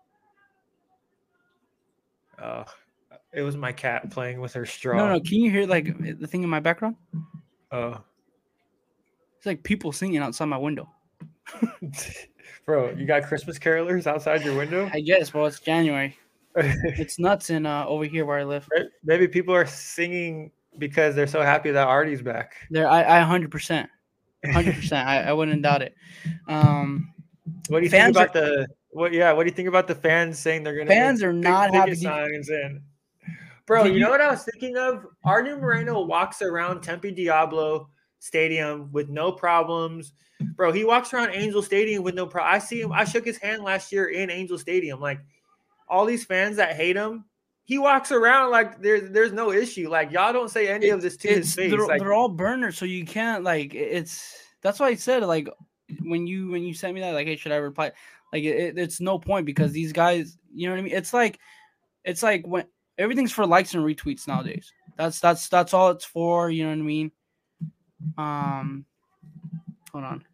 Uh, it was my cat playing with her No, straw. no. Can you hear like the thing in my background? Oh, It's like people singing outside my window. bro, you got Christmas carolers outside your window? I guess, bro. It's January. It's nuts in uh, over here where I live. Maybe people are singing because they're so happy that Artie's back. There, I, I, hundred percent, hundred percent. I, I wouldn't doubt it. Um, What do you fans think about are, the what? Yeah, what do you think about the fans saying they're gonna fans make are big not happy. ticket Did, signs and bro, did you you- know what I was thinking of? Artie Moreno walks around Tempe Diablo Stadium with no problems. Bro, he walks around Angel Stadium with no problem. I see him. I shook his hand last year in Angel Stadium. Like all these fans that hate him, he walks around like there's there's no issue. Like y'all don't say any of this to his it's face. they're, Like they're all burners, so you can't like. It's that's why I said like when you when you sent me that like, hey, should I reply? Like it, it's no point because these guys, you know what I mean? It's like it's like when everything's for likes and retweets nowadays. That's that's that's all it's for. You know what I mean? Um, hold on.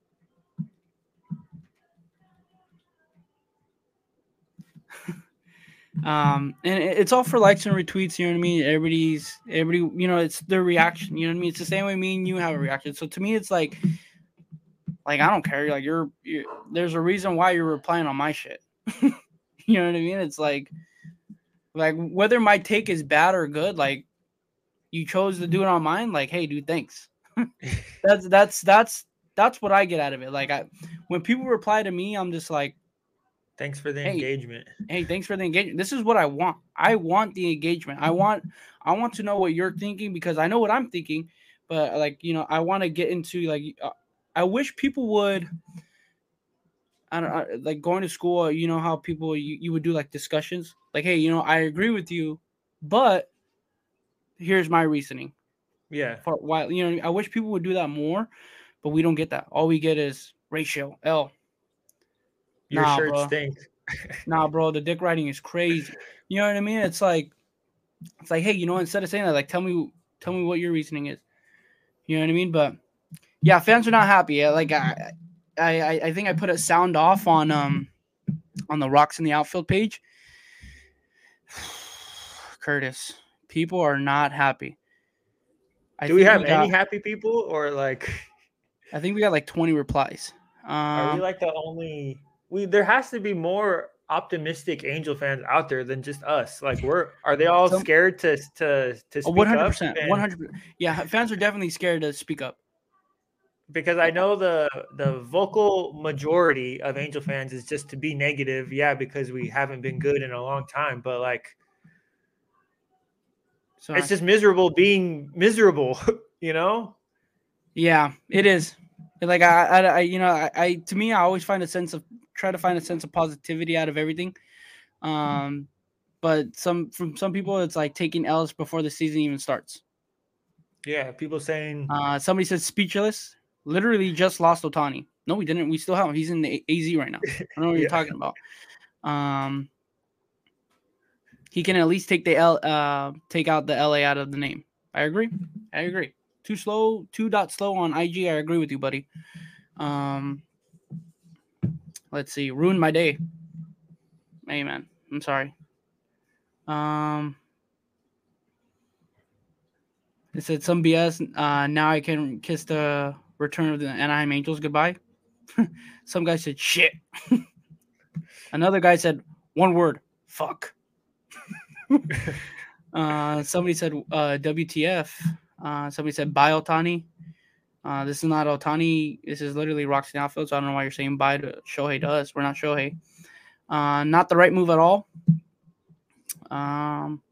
Um, and it- it's all for likes and retweets. You know what I mean? Everybody's everybody. You know, it's their reaction. You know what I mean? It's the same way me and you have a reaction. So to me, it's like, like I don't care. Like you're, you're there's a reason why you're replying on my shit. You know what I mean? It's like, like whether my take is bad or good, like you chose to do it on mine. Like, hey, dude, thanks. that's that's that's that's what I get out of it. Like I, when people reply to me, I'm just like, thanks for the hey, engagement. Hey, thanks for the engagement. This is what I want. I want the engagement. I want I want to know what you're thinking because I know what I'm thinking, but like, you know, I want to get into like uh, I wish people would I don't I, like going to school, you know how people you, you would do like discussions. Like, hey, you know, I agree with you, but here's my reasoning. Yeah. For why, you know, I wish people would do that more, but we don't get that. All we get is ratio L. Your Nah, shirt bro. stinks. Nah, bro, the dick riding is crazy. You know what I mean? It's like, it's like, hey, you know, instead of saying that, like, tell me, tell me what your reasoning is. You know what I mean? But yeah, fans are not happy. Like, I, I, I think I put a sound off on um, on the Rocks in the Outfield page. Curtis, people are not happy. I Do we have we got, any happy people or like? I think we got like twenty replies. Um, are we like the only? We there has to be more optimistic Angel fans out there than just us. Like we're are they all some, scared to to to speak one hundred percent, one hundred percent. Yeah, fans are definitely scared to speak up. Because I know the the vocal majority of Angel fans is just to be negative. Yeah, because we haven't been good in a long time. But like, Sorry. It's just miserable being miserable. You know? Yeah, it is. Like I, I, I you know, I, I, to me, I always find a sense of try to find a sense of positivity out of everything. Um, but some from some people, it's like taking L's before the season even starts. Yeah, people saying. Uh, somebody said speechless. Literally just lost Ohtani. No, we didn't. We still have him. He's in the A Z right now. I don't know what yeah. you're talking about. Um, he can at least take the L, uh, take out the L A out of the name. I agree. I agree. Too slow, two dot slow on I G. I agree with you, buddy. Um, let's see. Ruined my day. Hey, man. I'm sorry. Um, it said some B S. Uh, now I can kiss the return of the Anaheim Angels goodbye. Some guy said shit. Another guy said one word. Fuck. uh, somebody said uh, W T F. Uh, somebody said bye Ohtani. Uh, this is not Ohtani. This is literally Rocks in the Outfield. So I don't know why you're saying bye to Shohei to us. We're not Shohei. Uh, not the right move at all. Um,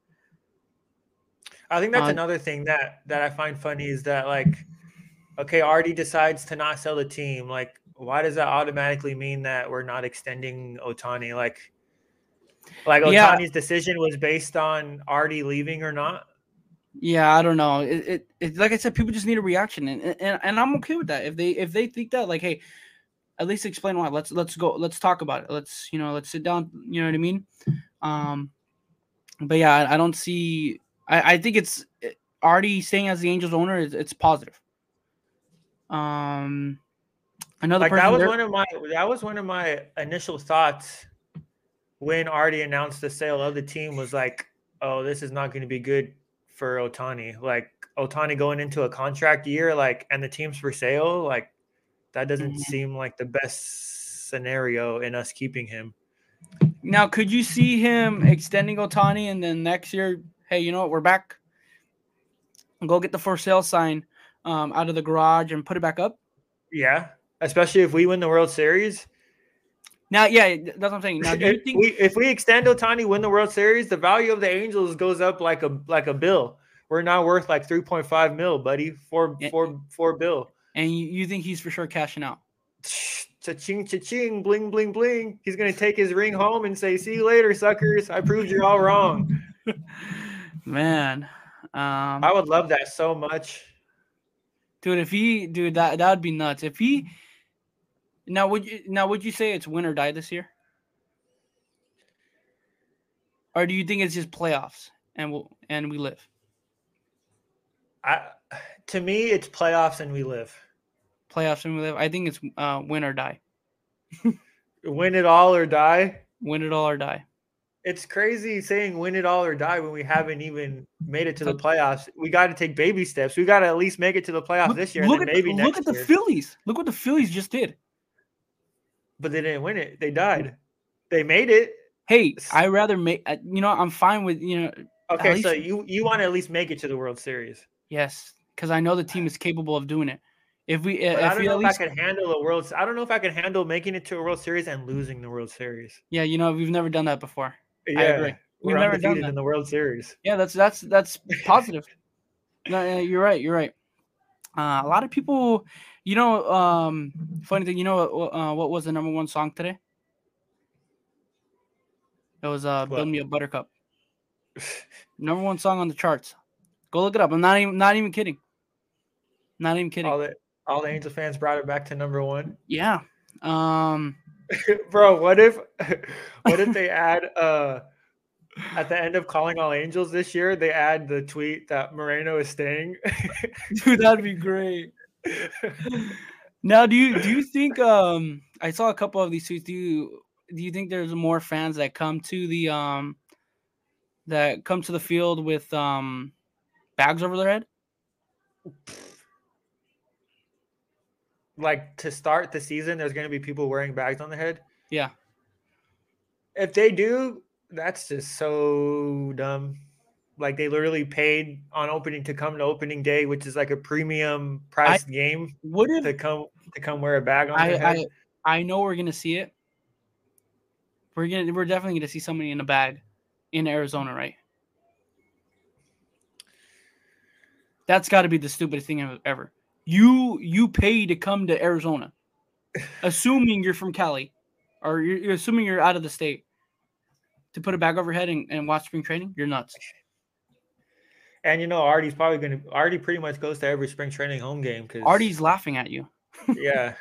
I think that's uh, another thing that that I find funny is that like, okay, Artie decides to not sell the team. Like, why does that automatically mean that we're not extending Ohtani? Like, like Ohtani's yeah. decision was based on Artie leaving or not? Yeah, I don't know. It, it, it, like I said, people just need a reaction, and, and and I'm okay with that. If they if they think that, like, hey, at least explain why. Let's let's go. Let's talk about it. Let's you know, let's sit down. You know what I mean? Um, but yeah, I, I don't see. I, I think it's Artie staying as the Angels owner is it's positive. Um, Another Like that person was there. one of my that was one of my initial thoughts when Artie announced the sale of the team was like, oh, this is not going to be good for Ohtani. Like Ohtani going into a contract year, like, and the team's for sale, like that doesn't Mhm. seem like the best scenario in us keeping him. Now, could you see him extending Ohtani and then next year, hey, you know what, we're back? Go get the for sale sign um, out of the garage and put it back up? Yeah, especially if we win the World Series. Now, yeah, that's what I'm saying. Now, do you If think we if we extend Ohtani, win the World Series, the value of the Angels goes up like a like a bill. We're now worth like three point five mil, buddy. Four four four bill. and you, you think he's for sure cashing out? Cha-ching, cha-ching, bling, bling, bling. He's going to take his ring home and say, see you later, suckers. I proved you're all wrong. Man. Um, I would love that so much. Dude, if he, dude, that that would be nuts. If he, now would you, now would you say it's win or die this year, or do you think it's just playoffs and we'll and we live? I, to me, it's playoffs and we live. Playoffs and we live. I think it's uh, win or die. Win it all or die. Win it all or die. It's crazy saying win it all or die when we haven't even made it to the playoffs. We got to take baby steps. We got to at least make it to the playoffs Look, this year, look and then at maybe the, next look at the year. Phillies. Look what the Phillies just did. But they didn't win it. They died. They made it. Hey, I rather make. You know, I'm fine with you know. Okay, least, so you you want to at least make it to the World Series? Yes, because I know the team is capable of doing it. If we, But if I don't we know at if least, I can handle a World. I don't know if I can handle making it to a World Series and losing the World Series. Yeah, you know, we've never done that before. Yeah, I agree. We've we're never done undefeated that in the World Series. Yeah, that's that's that's positive. No, you're right. You're right. Uh, a lot of people, you know, um, funny thing, you know, uh, what was the number one song today? It was uh, "Build Me a Buttercup." Number one song on the charts. Go look it up. I'm not even not even kidding. Not even kidding. All the all the Angel fans brought it back to number one. Yeah. Um, Bro, what if what if they add uh at the end of Calling All Angels this year, they add the tweet that Moreno is staying? Dude, that'd be great. Now, do you do you think um I saw a couple of these tweets. Do you do you think there's more fans that come to the um that come to the field with um bags over their head? Like to start the season, there's going to be people wearing bags on their head. Yeah. If they do, that's just so dumb. Like they literally paid on opening to come to opening day, which is like a premium priced I, game. What if to come to come wear a bag on I, their head? I I know we're gonna see it. We're gonna we're definitely gonna see somebody in a bag in Arizona, right? That's got to be the stupidest thing ever. You you pay to come to Arizona, assuming you're from Cali, or you're, you're assuming you're out of the state, to put a bag over your head and, and watch spring training. You're nuts. And you know, Artie's probably gonna Artie pretty much goes to every spring training home game because Artie's laughing at you. Yeah.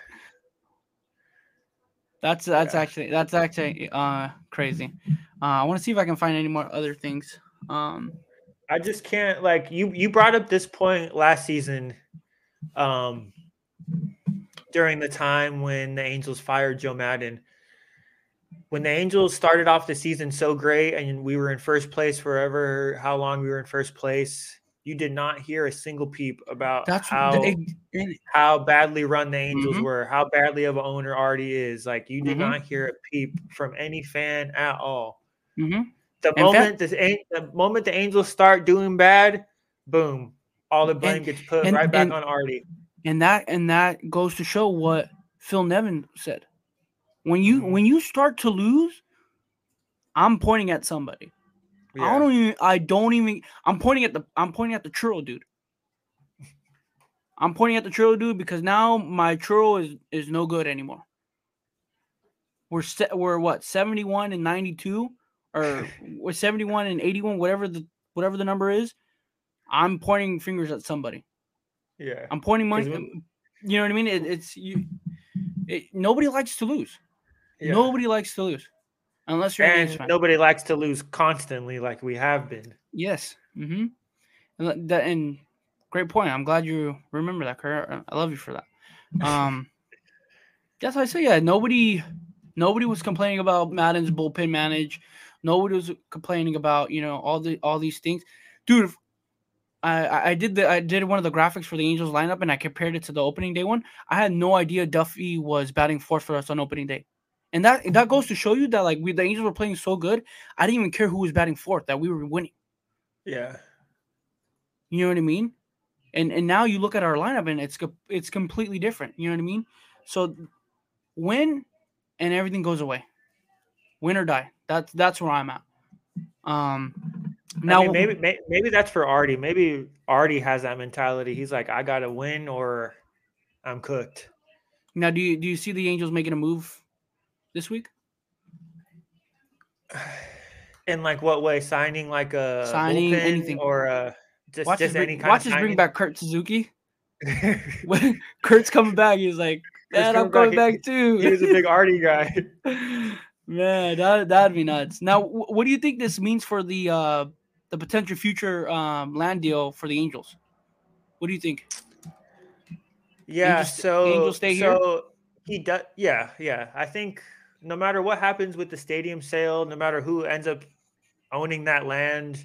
That's that's Yeah. actually that's actually uh crazy. Uh, I want to see if I can find any more other things. Um, I just can't like you. You brought up this point last season, um, during the time when the Angels fired Joe Madden. When the Angels started off the season so great, and we were in first place forever, how long we were in first place, you did not hear a single peep about that's how the, it, how badly run the Angels Mhm. were, how badly of an owner Artie is. Like you did Mhm. not hear a peep from any fan at all. mm-hmm. The In moment the, the moment the Angels start doing bad, boom, all the blame And- gets put and- right back and- on Artie. and that and that goes to show what Phil Nevin said. When you Mhm. when you start to lose, I'm pointing at somebody. I Yeah. don't even. I don't even. I'm pointing at the. I'm pointing at the churro dude. I'm pointing at the churro dude because now my churro is is no good anymore. We're se- we're what seventy-one and ninety-two, or we're seventy-one and eighty-one, whatever the whatever the number is. I'm pointing fingers at somebody. Yeah. I'm pointing my. 'Cause we- You know what I mean? It, it's you. It, nobody likes to lose. Yeah. Nobody likes to lose, unless you're an A's And fan. nobody likes to lose constantly like we have been. Yes. Mm-hmm. And that and great point. I'm glad you remember that, Kurt. I love you for that. Um, That's what I say. Yeah, nobody, nobody was complaining about Madden's bullpen manage. Nobody was complaining about you know all the all these things, dude. I I did the I did one of the graphics for the Angels lineup and I compared it to the opening day one. I had no idea Duffy was batting fourth for us on opening day, and that that goes to show you that like we the Angels were playing so good. I didn't even care who was batting fourth. That we were winning. Yeah, you know what I mean. And and now you look at our lineup and it's it's completely different. You know what I mean. So win and everything goes away. Win or die. That's that's where I'm at. Um. Now I mean, maybe, maybe maybe that's for Artie. Maybe Artie has that mentality. He's like, I gotta win or I'm cooked. Now, do you do you see the Angels making a move this week? In like what way? Signing like a signing bullpen anything or a, just watch just us any bring, kind watch of us signing? bring back Kurt Suzuki. When Kurt's coming back, he's like, "Man, I'm coming back, back too." He was a big Artie guy. Man, that that'd be nuts. Now, what do you think this means for the uh, the potential future um, land deal for the Angels? What do you think? Yeah, Angels, so Angels stay so here? he does. Yeah, yeah. I think no matter what happens with the stadium sale, no matter who ends up owning that land,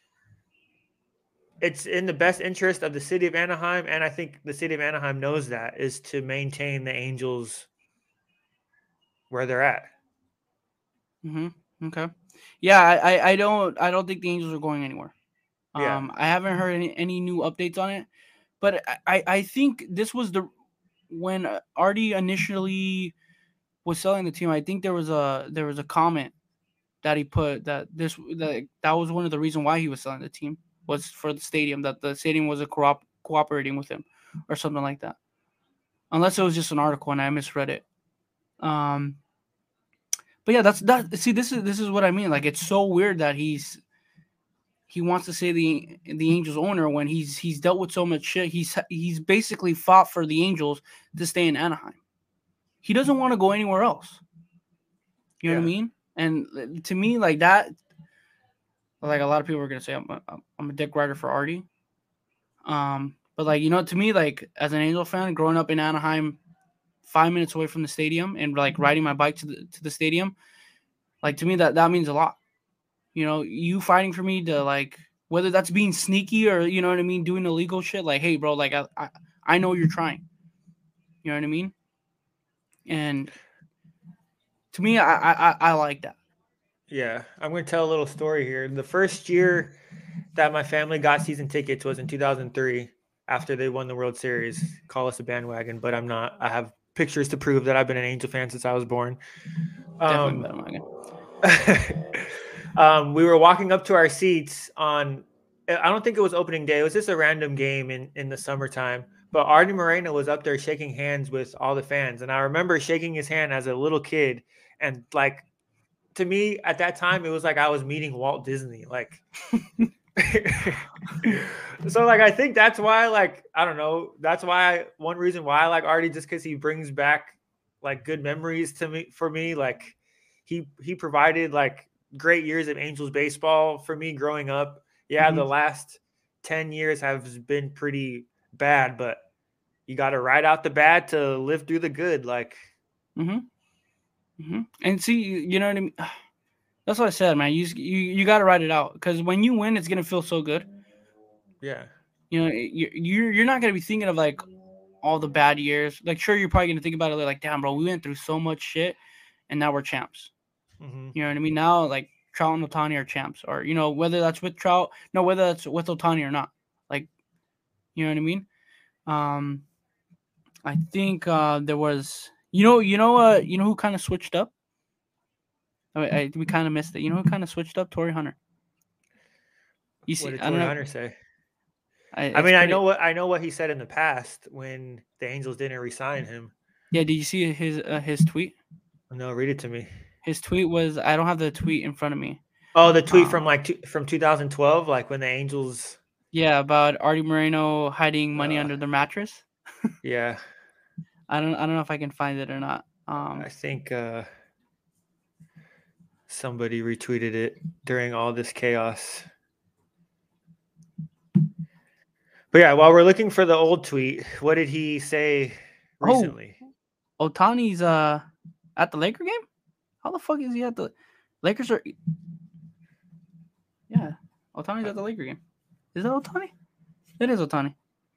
it's in the best interest of the city of Anaheim, and I think the city of Anaheim knows that, is to maintain the Angels where they're at. Mm-hmm. Okay. Yeah, I, I don't I don't think the Angels are going anywhere. Yeah. Um, I haven't heard any, any new updates on it, but I, I think this was the when Artie initially was selling the team. I think there was a there was a comment that he put that this that that was one of the reasons why he was selling the team was for the stadium, that the stadium was a co- cooperating with him or something like that. Unless it was just an article and I misread it. Um, but yeah, that's that. See, this is this is what I mean. Like, it's so weird that he's he wants to say the the Angels owner when he's he's dealt with so much shit. He's he's basically fought for the Angels to stay in Anaheim. He doesn't want to go anywhere else. You know Yeah. what I mean? And to me, like that, like a lot of people are gonna say I'm a, I'm a dick rider for Artie. Um, but like you know, to me, like as an Angel fan, growing up in Anaheim, five minutes away from the stadium, and like riding my bike to the to the stadium, like to me that that means a lot. You know, you fighting for me to like whether that's being sneaky or you know what I mean, doing illegal shit. Like, hey, bro, like I I, I know you're trying. You know what I mean? And to me, I I I like that. Yeah, I'm going to tell a little story here. The first year that my family got season tickets was in two thousand three after they won the World Series. Call us a bandwagon, but I'm not. I have pictures to prove that I've been an Angel fan since I was born. Definitely Um, bandwagon. um, we were walking up to our seats on, I don't think it was opening day. It was just a random game in, in the summertime. But Artie Moreno was up there shaking hands with all the fans. And I remember shaking his hand as a little kid. And like, to me at that time, it was like I was meeting Walt Disney. Like, so like, I think that's why, like, I don't know. That's why one reason why I like Artie, just because he brings back like good memories to me, for me. Like he, he provided like great years of Angels baseball for me growing up. Yeah. Mm-hmm. The last ten years have been pretty bad, but you got to ride out the bad to live through the good. Like, mm-hmm. Mm-hmm. And see, you know what I mean? That's what I said, man. You you, you got to ride it out because when you win, it's gonna feel so good. Yeah. You know, you you're you're not gonna be thinking of like all the bad years. Like, sure, you're probably gonna think about it like, damn, bro, we went through so much shit, and now we're champs. Mm-hmm. You know what I mean? Now, like Trout and Ohtani are champs, or you know, whether that's with Trout, no, whether that's with Ohtani or not. Like, you know what I mean? Um, I think uh, there was, you know, you know, uh, you know who kind of switched up. I, I we kind of missed it. You know who kind of switched up? Torrey Hunter. You see, what did Torrey Hunter say? I, I mean, pretty, I know what I know what he said in the past when the Angels didn't re-sign him. Yeah, did you see his uh, his tweet? No, read it to me. His tweet was, I don't have the tweet in front of me. Oh, the tweet um, from like two, from two thousand twelve, like when the Angels. Yeah, about Artie Moreno hiding money uh, under their mattress. Yeah. I don't I don't know if I can find it or not. Um, I think uh, somebody retweeted it during all this chaos. But yeah, while we're looking for the old tweet, what did he say recently? Oh, Otani's uh at the Laker game? How the fuck is he at the Lakers are Yeah. Otani's at the Laker game. Is that Otani? It is Otani.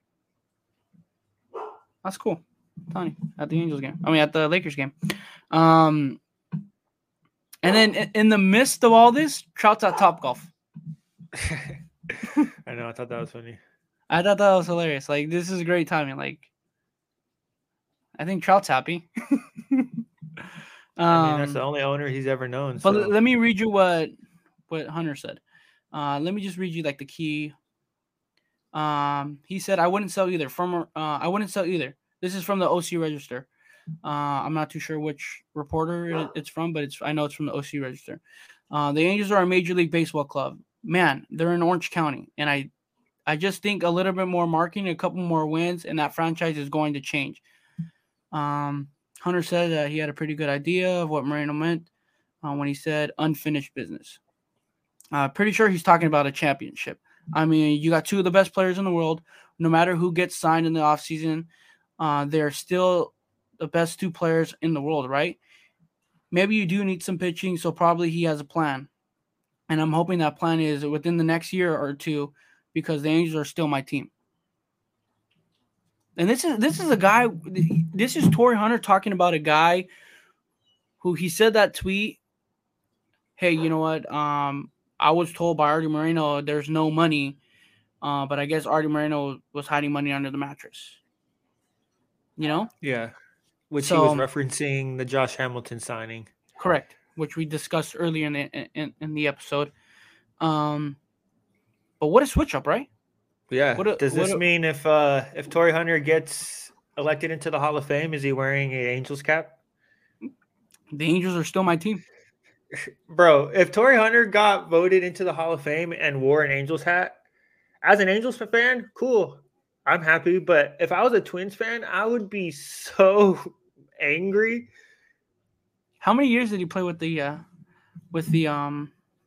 That's cool. Otani at the Angels game. I mean at the Lakers game. Um and then in the midst of all this, Trout's at Topgolf. I know, I thought that was funny. I thought that was hilarious. Like, this is great timing. Like, I think Trout's happy. um, I mean, that's the only owner he's ever known. But so. let me read you what what Hunter said. Uh, let me just read you like the key. Um, he said, "I wouldn't sell either. From uh, I wouldn't sell either. This is from the O C Register. Uh, I'm not too sure which reporter it's from, but it's I know it's from the O C Register. Uh, the Angels are a Major League Baseball club. Man, they're in Orange County, and I." I just think a little bit more marketing, a couple more wins, and that franchise is going to change. Um, Hunter said that he had a pretty good idea of what Moreno meant uh, when he said unfinished business. Uh, pretty sure he's talking about a championship. I mean, you got two of the best players in the world. No matter who gets signed in the offseason, uh, they're still the best two players in the world, right? Maybe you do need some pitching, so probably he has a plan. And I'm hoping that plan is within the next year or two, because the Angels are still my team. And this is this is a guy, this is Torrey Hunter talking about a guy who he said that tweet, hey, you know what, um, I was told by Artie Moreno there's no money, uh, but I guess Artie Moreno was hiding money under the mattress. You know? Yeah, which so, he was referencing the Josh Hamilton signing. Correct, which we discussed earlier in the, in, in the episode. Um But what a switch up, right? Yeah. What a, Does this a, mean if uh, if Torrey Hunter gets elected into the Hall of Fame, is he wearing an Angels cap? The Angels are still my team. Bro, if Torrey Hunter got voted into the Hall of Fame and wore an Angels hat, as an Angels fan, cool. I'm happy. But if I was a Twins fan, I would be so angry. How many years did he play with the uh, with the um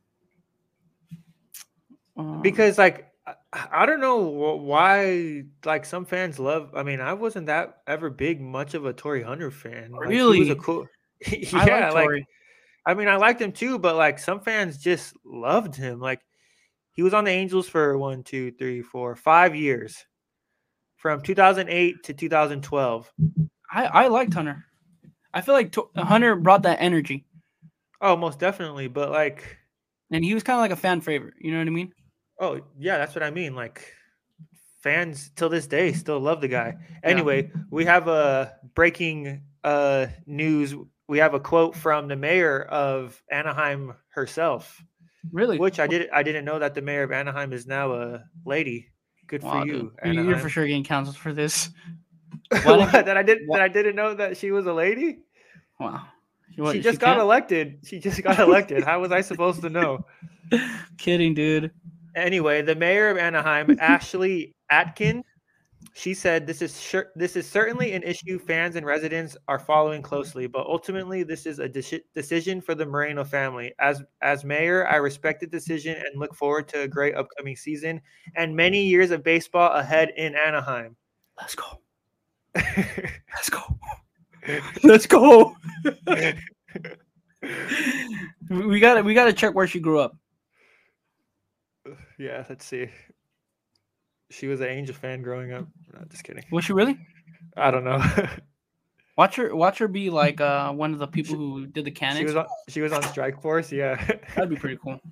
Because, like, I don't know why, like, some fans love. I mean, I wasn't that ever big much of a Torrey Hunter fan. Like, really? He was a cool. yeah, I like, like, I mean, I liked him too, but, like, some fans just loved him. Like, he was on the Angels for one, two, three, four, five years from two thousand eight to two thousand twelve. I, I liked Hunter. I feel like to- Hunter brought that energy. Oh, most definitely. But, like, and he was kind of like a fan favorite. You know what I mean? Oh, yeah, that's what I mean. Like, fans till this day still love the guy. Anyway, yeah. we have a breaking uh, news. We have a quote from the mayor of Anaheim herself. Really? Which I did I didn't know that the mayor of Anaheim is now a lady. Good wow, for you, dude. You're for sure getting canceled for this. what, that I did what? that I didn't know that she was a lady? Wow. What, she just she got can't? elected. She just got elected. How was I supposed to know? Kidding, dude. Anyway, the mayor of Anaheim, Ashley Atkin, she said, this is sure, this is certainly an issue fans and residents are following closely, but ultimately this is a de- decision for the Moreno family. As as mayor, I respect the decision and look forward to a great upcoming season and many years of baseball ahead in Anaheim. Let's go. Let's go. Let's go. we got we got to check where she grew up. Yeah, let's see. She was an Angel fan growing up. No, just kidding. Was she really? I don't know. watch her, watch her be like uh, one of the people she, who did the cannons. She was on. She was on Strike Force. Yeah, that'd be pretty cool.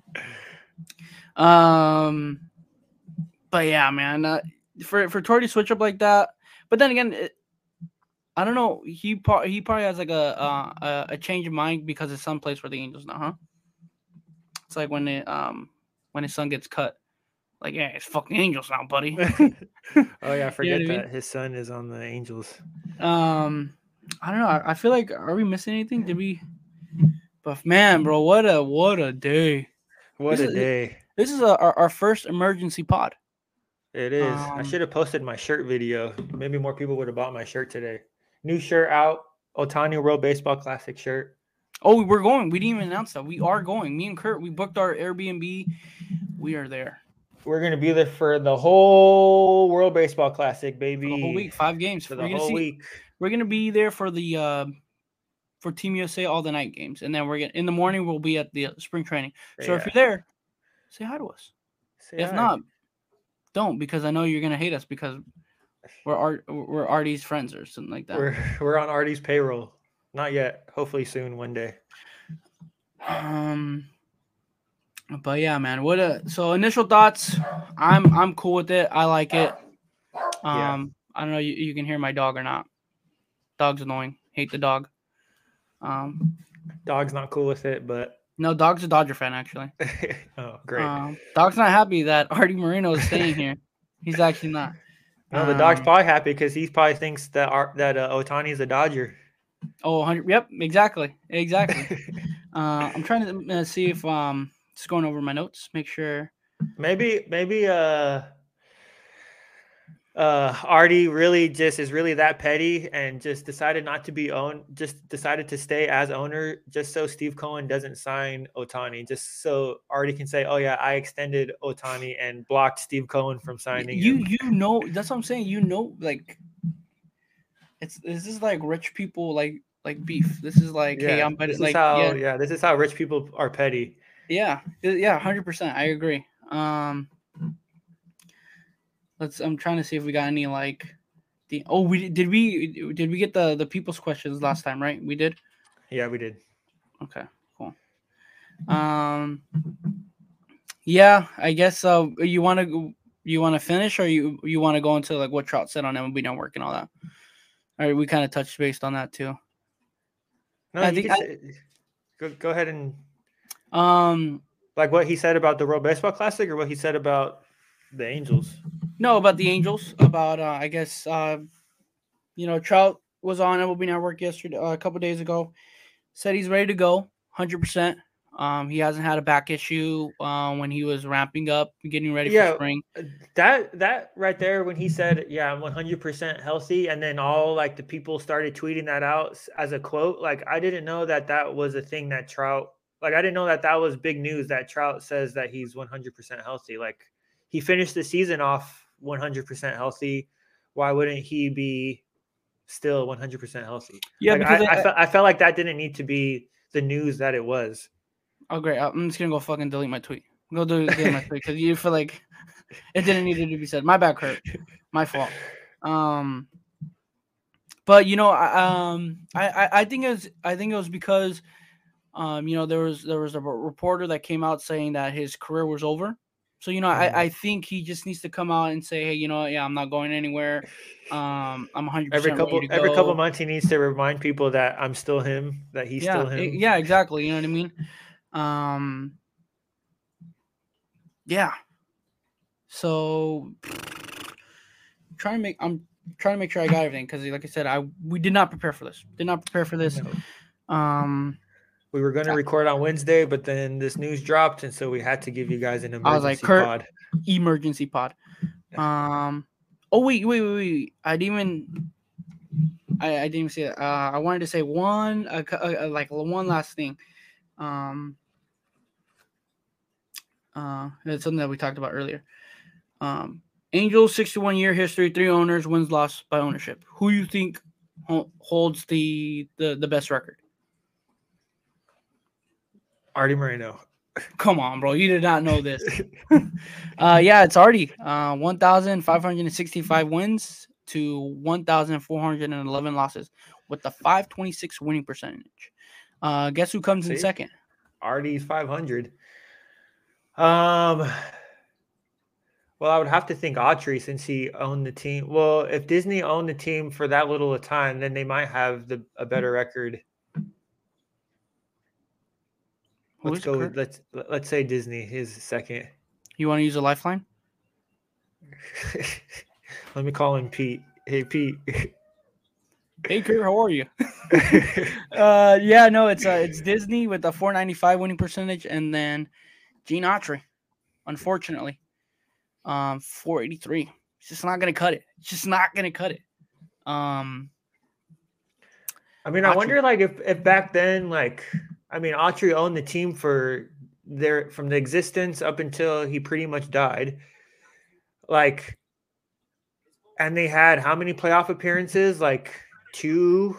Um, but yeah, man, uh, for for Torrey to switch up like that. But then again, it, I don't know. He pro- he probably has like a uh, a change of mind because his son plays for the Angels now, huh? It's like when it um. when his son gets cut. Like, yeah, it's fucking Angels now, buddy. oh, yeah, forget you know that. I mean? His son is on the Angels. Um, I don't know. I, I feel like, are we missing anything? Did we? But, man, bro, what a what a day. What this a is, day. This is a, our, our first emergency pod. It is. Um, I should have posted my shirt video. Maybe more people would have bought my shirt today. New shirt out. Otani World Baseball Classic shirt. Oh, we're going. We didn't even announce that. We are going. Me and Kurt, we booked our Airbnb. We are there. We're going to be there for the whole World Baseball Classic, baby. For the whole week. Five games. For the whole see, week. we're gonna be there for the uh, for Team U S A all the night games, and then we're gonna in the morning we'll be at the spring training. So Yeah. if you're there, say hi to us. Say If hi. not, don't, because I know you're gonna hate us because we're Art we're Artie's friends or something like that. we're we're on Artie's payroll. Not yet. Hopefully soon, one day. Um, but yeah, man. What a so initial thoughts. I'm I'm cool with it. I like it. Um, I don't know. You, you can hear my dog or not. Dog's annoying. Hate the dog. Um, Dog's not cool with it, but no, dog's a Dodger fan actually. oh, great. Um, dog's not happy that Artie Moreno is staying here. He's actually not. No, the dog's Um, probably happy because he probably thinks that Ar- that uh, Otani is a Dodger. Oh, one hundred. Yep, exactly, exactly. uh, I'm trying to uh, see if um, just going over my notes, make sure. maybe maybe uh uh Artie really just is really that petty and just decided not to be owned, just decided to stay as owner just so Steve Cohen doesn't sign Otani, just so Artie can say, oh yeah, I extended Otani and blocked Steve Cohen from signing You him. you know that's what I'm saying. You know, like it's this is like rich people like like beef. This is like, hey, Yeah, I'm better. this Like is how yeah, yeah, this is how rich people are petty. yeah, yeah, hundred percent. I agree. Um, let's. I'm trying to see if we got any like the. Oh, we did we did we get the the people's questions last time, right? We did. Yeah, we did. Okay, cool. Um, yeah, I guess. Uh, you want to you want to finish, or you you want to go into like what Trout said on M L B Network and all that? All right, we kind of touched based on that too. No, I you think can say, go go ahead and Um, like what he said about the World Baseball Classic, or what he said about the Angels. no, about the Angels. About uh, I guess uh, you know, Trout was on M L B Network yesterday, uh, a couple days ago. Said he's ready to go, hundred percent. Um, he hasn't had a back issue uh, when he was ramping up, getting ready Yeah. for spring. That that right there, when he said, "Yeah, I'm one hundred percent healthy," and then all like the people started tweeting that out s- as a quote. Like I didn't know that that was a thing that Trout. Like I didn't know that that was big news that Trout says that he's one hundred percent healthy. Like he finished the season off one hundred percent healthy. Why wouldn't he be still one hundred percent healthy? Yeah, like, because I, I, I, felt, I felt like that didn't need to be the news that it was. oh great, I'm just gonna go fucking delete my tweet. Go do delete my tweet because you feel like it didn't need to be said. My back hurt. My fault. Um, but you know, I, um, I, I, I think it was, I think it was because, um, you know, there was there was a reporter that came out saying that his career was over. So you know, Mhm. I, I think he just needs to come out and say, hey, you know, yeah, I'm not going anywhere. Um, I'm one hundred Every percent couple ready to every couple go. months, he needs to remind people that I'm still him, that he's Yeah, still e- him. yeah, exactly. You know what I mean? Um, yeah. So trying to make I'm trying to make sure I got everything because, like I said, I we did not prepare for this. Did not prepare for this. No. Um, We were going to record on Wednesday, but then this news dropped, and so we had to give you guys an emergency I was like, Kurt, pod. emergency pod. Um. Oh wait, wait, wait, wait. I didn't even. I, I didn't even say that. Uh, I wanted to say one, uh, uh, like one last thing. Um. Uh, it's something that we talked about earlier. Um, Angels sixty-one year history, three owners, wins lost by ownership. Who you think ho- holds the, the the best record? Artie Moreno. Come on, bro. You did not know this. uh, yeah, it's Artie. Uh, one thousand five hundred sixty-five wins to one thousand four hundred eleven losses with the five twenty-six winning percentage. Uh, guess who comes See? in second? Artie's five hundred. Um, well, I would have to think Autry since he owned the team. Well, if Disney owned the team for that little a time, then they might have the a better record. Who Let's is go it, with Kurt? let's let's say Disney is second. You want to use a lifeline? Let me call him Pete. Hey Pete. Hey, Kurt, how are you? uh, yeah, no, it's uh, it's Disney with a four ninety-five winning percentage, and then Gene Autry, unfortunately, um, four eighty-three. It's just not gonna cut it. It's just not gonna cut it. Um, I mean, I Autry. wonder, like, if, if back then, like, I mean, Autry owned the team for their from the existence up until he pretty much died. Like, and they had how many playoff appearances? Like two.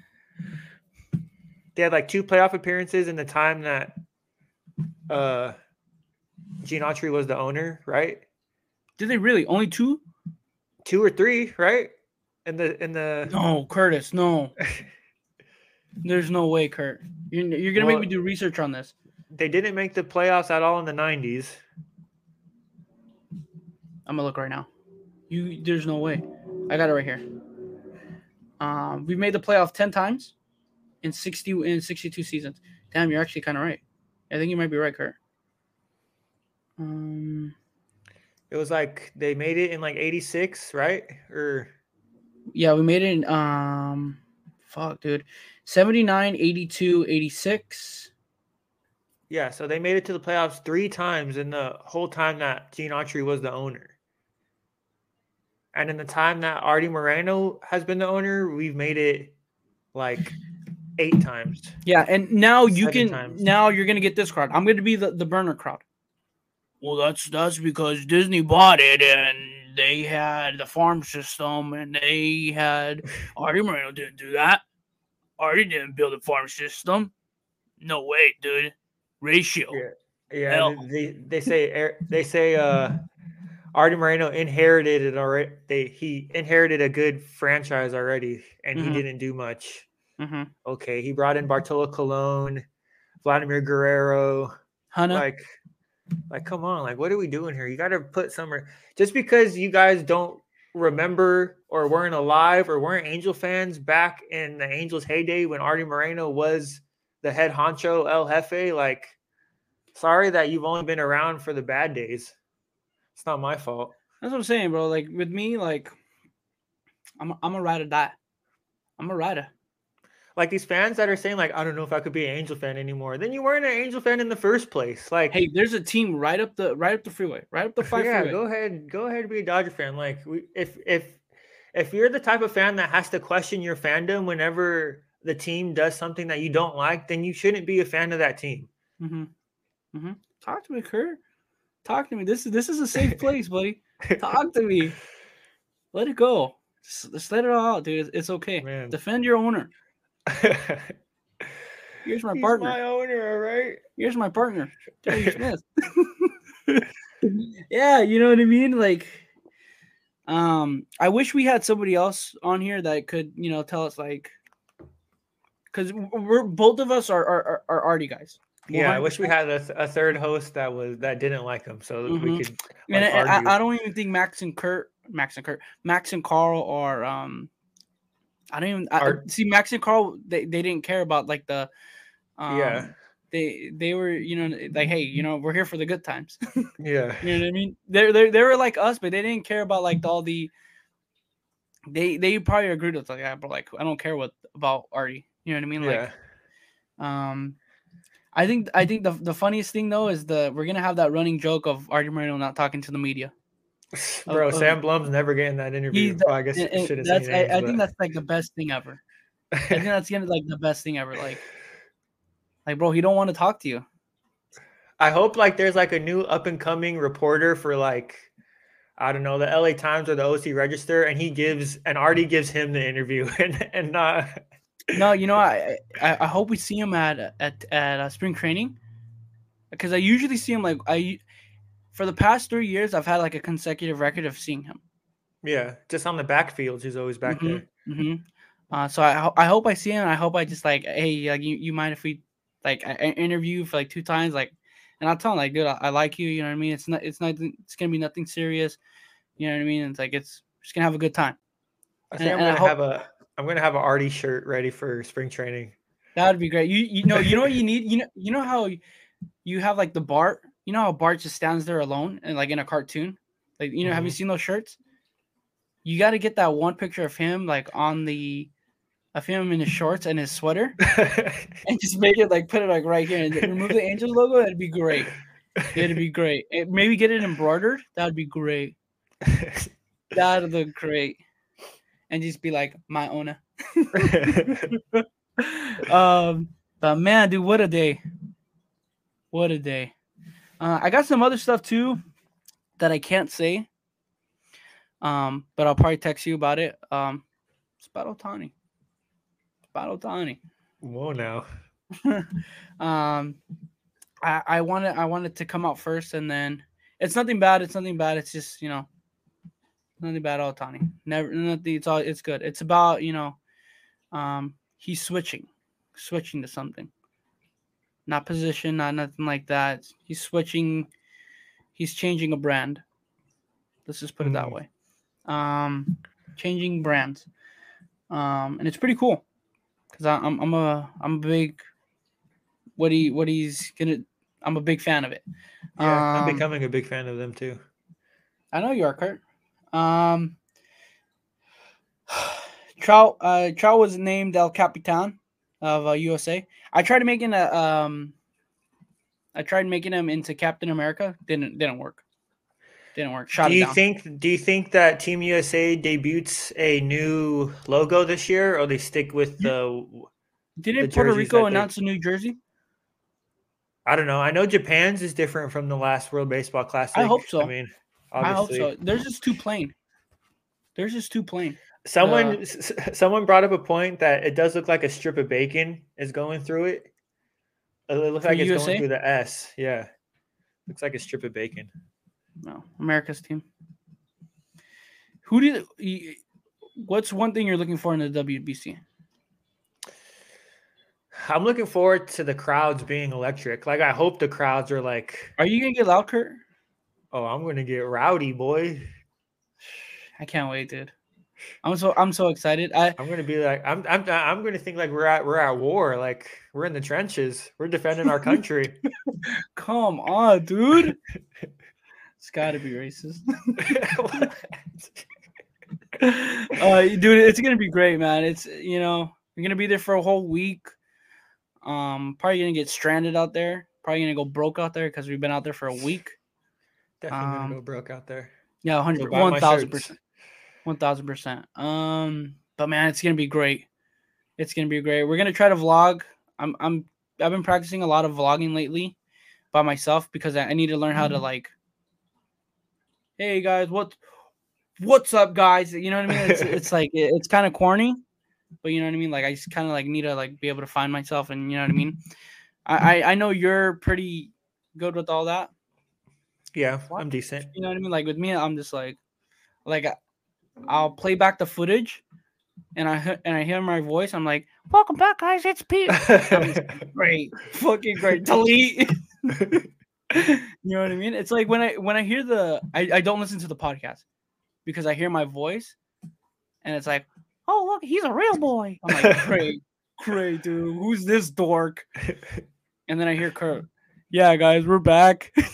They had like two playoff appearances in the time that uh, Gene Autry was the owner, right? Did they really? Only two? Two or three, right? In the in the No, Curtis, no. There's no way, Kurt. You're, you're gonna Well, make me do research on this. They didn't make the playoffs at all in the nineties. I'm gonna look right now. You, there's no way. I got it right here. Um, we've made the playoff ten times in sixty in sixty-two seasons. Damn, you're actually kind of right. I think you might be right, Kurt. Um, It was like they made it in like eighty-six, right? Or yeah, we made it in um, fuck, dude, seventy-nine, eighty-two, eighty-six. yeah, so they made it to the playoffs three times in the whole time that Gene Autry was the owner. And in the time that Artie Moreno has been the owner, we've made it like eight times. Yeah, and now you Seven can times. now you're gonna get this crowd. I'm gonna be the, the burner crowd. Well, that's that's because Disney bought it and they had the farm system and they had Artie Moreno didn't do that. Artie didn't build a farm system. No way, dude. Ratio. Yeah, yeah. Hell. They they say they say uh, Artie Moreno inherited it already. They he inherited a good franchise already, and Mhm. he didn't do much. Mm-hmm. Okay, he brought in Bartolo Colon, Vladimir Guerrero. Hunter. Like, like, come on, like, what are we doing here? You got to put some. Just because you guys don't remember or weren't alive or weren't Angel fans back in the Angels' heyday when Artie Moreno was the head honcho El Jefe, like, sorry that you've only been around for the bad days. It's not my fault. That's what I'm saying, bro. Like with me, like I'm I'm a ride or die. I'm a rider. Like these fans that are saying, like, I don't know if I could be an Angel fan anymore. Then you weren't an Angel fan in the first place. Like, Hey, there's a team right up the right up the freeway, right up the five yeah, freeway. go ahead, go ahead and be a Dodger fan. Like, we, if if if you're the type of fan that has to question your fandom whenever the team does something that you don't like, then you shouldn't be a fan of that team. Mm-hmm. Mm-hmm. Talk to me, Kurt. Talk to me. This is this is a safe place, buddy. Talk to me. Let it go. Just, just let it all out, dude. It's, it's okay. Man. Defend your owner. Here's my He's partner. my owner, all right. Here's my partner, Terry Smith. Yeah, you know what I mean? Like, um, I wish we had somebody else on here that could, you know, tell us like, because we're both of us are are, are Artie guys. Yeah, I wish we had a, a third host that was that didn't like him, so that we Mhm. could. And like, I, argue. I I don't even think Max and Kurt, Max and Kurt, Max and Carl are um. I don't even I, Are- see Max and Carl. They, they didn't care about like the, um, Yeah. They they were you know like hey you know we're here for the good times. Yeah. You know what I mean? They they they were like us, but they didn't care about like all the. They they probably agreed with like that, but like I don't care what about Artie. You know what I mean? Yeah. Like, um, I think I think the the funniest thing though is the we're gonna have that running joke of Artie Moreno not talking to the media. Bro, of- Sam Blum's never getting that interview. He's Well, I guess And- you and shouldn't say that's names, I, I but- think that's like the best thing ever. I think that's gonna like the best thing ever. Like, like bro, he don't want to talk to you. I hope like there's like a new up and coming reporter for like I don't know the L A Times or the O C Register, and he gives and Artie gives him the interview and and not. No, you know I I, I hope we see him at at at uh, spring training, because I usually see him like I for the past three years I've had like a consecutive record of seeing him. Yeah, just on the backfields, he's always back Mhm. there. Mm-hmm. Uh, so I ho- I hope I see him. And I hope I just like, hey, like you, you mind if we like I, I interview for like two times, like, and I'll tell him like, dude, I, I like you. You know what I mean? It's not, it's not, it's gonna be nothing serious. You know what I mean? It's like it's just gonna have a good time. I think And- I'm and I gonna hope- have a I'm gonna have an Artie shirt ready for spring training. That would be great. You you know you know what you need. You know you know how you have like the Bart. You know how Bart just stands there alone and like in a cartoon. Like you know, have you Mhm. seen those shirts? You got to get that one picture of him like on the, of him in his shorts and his sweater. And just make it like put it like right here and remove the Angels logo. It'd be great. It'd be great. It, maybe get it embroidered. That'd be great. That'd look great. And just be like my owner. um, but man, dude, what a day! What a day! Uh, I got some other stuff too that I can't say. Um, but I'll probably text you about it. Um, it's about Ohtani. about Ohtani. Whoa, now. um, I I wanted I wanted to come out first, and then it's nothing bad. It's nothing bad. It's just you know nothing bad. Ohtani. Never nothing. It's all. It's good. It's about you know, um, he's switching, switching to something. Not position, not nothing like that. He's switching. He's changing a brand. Let's just put it that Mm. way. Um, changing brands. Um, and it's pretty cool because I'm I'm a I'm a big what he what he's gonna. I'm a big fan of it. Yeah, I'm Um, becoming a big fan of them too. I know you are, Kurt. Um, Trout uh, Trout was named El Capitan of uh, U S A. I tried making a um, I tried making him into Captain America. Didn't didn't work. Didn't work. Shot Do it you down. think do you think that Team U S A debuts a new logo this year, or they stick with the Didn't the Puerto jerseys Rico that they- announce a new jersey? I don't know. I know Japan's is different from the last World Baseball Classic. I hope so. I mean, I hope obviously. so. There's just too plain. There's just too plain. Someone Uh, s- s- someone brought up a point that it does look like a strip of bacon is going through it. It looks For like it's U S A? going through the S. Yeah. Looks like a strip of bacon. No, America's team. Who do you, what's one thing you're looking for in the W B C? I'm looking forward to the crowds being electric. Like I hope the crowds are like, Are you gonna get loud, Kurt? oh, I'm gonna get rowdy, boy. I can't wait, dude. I'm so I'm so excited. I I'm gonna be like, I'm I'm I'm gonna think like we're at we're at war, like we're in the trenches, we're defending our country. come on, dude. It's got to be racist. uh, dude, it's gonna be great, man. It's you know you're gonna be there for a whole week. Um, probably gonna get stranded out there. Probably gonna go broke out there because we've been out there for a week. Definitely gonna Um, go broke out there. Yeah, Go hundred, buy my one thousand shirts. percent, one thousand percent. Um, but man, it's gonna be great. It's gonna be great. We're gonna try to vlog. I'm, I'm, I've been practicing a lot of vlogging lately by myself because I, I need to learn how to like. Hey guys, what, what's up, guys? You know what I mean? It's, it's like it, it's kind of corny, but you know what I mean. Like I just kind of like need to like be able to find myself, and you know what I mean. I, I, I know you're pretty good with all that. Yeah, I'm decent. You know what I mean? Like with me, I'm just like, like I'll play back the footage, and I he- and I hear my voice. I'm like, "Welcome back, guys. It's Pete." I'm just, great, fucking great. Delete. You know what I mean? It's like when I when I hear the I, I don't listen to the podcast because I hear my voice, and it's like, "Oh look, he's a real boy." I'm like, "Great, great, dude. Who's this dork?" And then I hear Kurt. Yeah, guys, we're back. You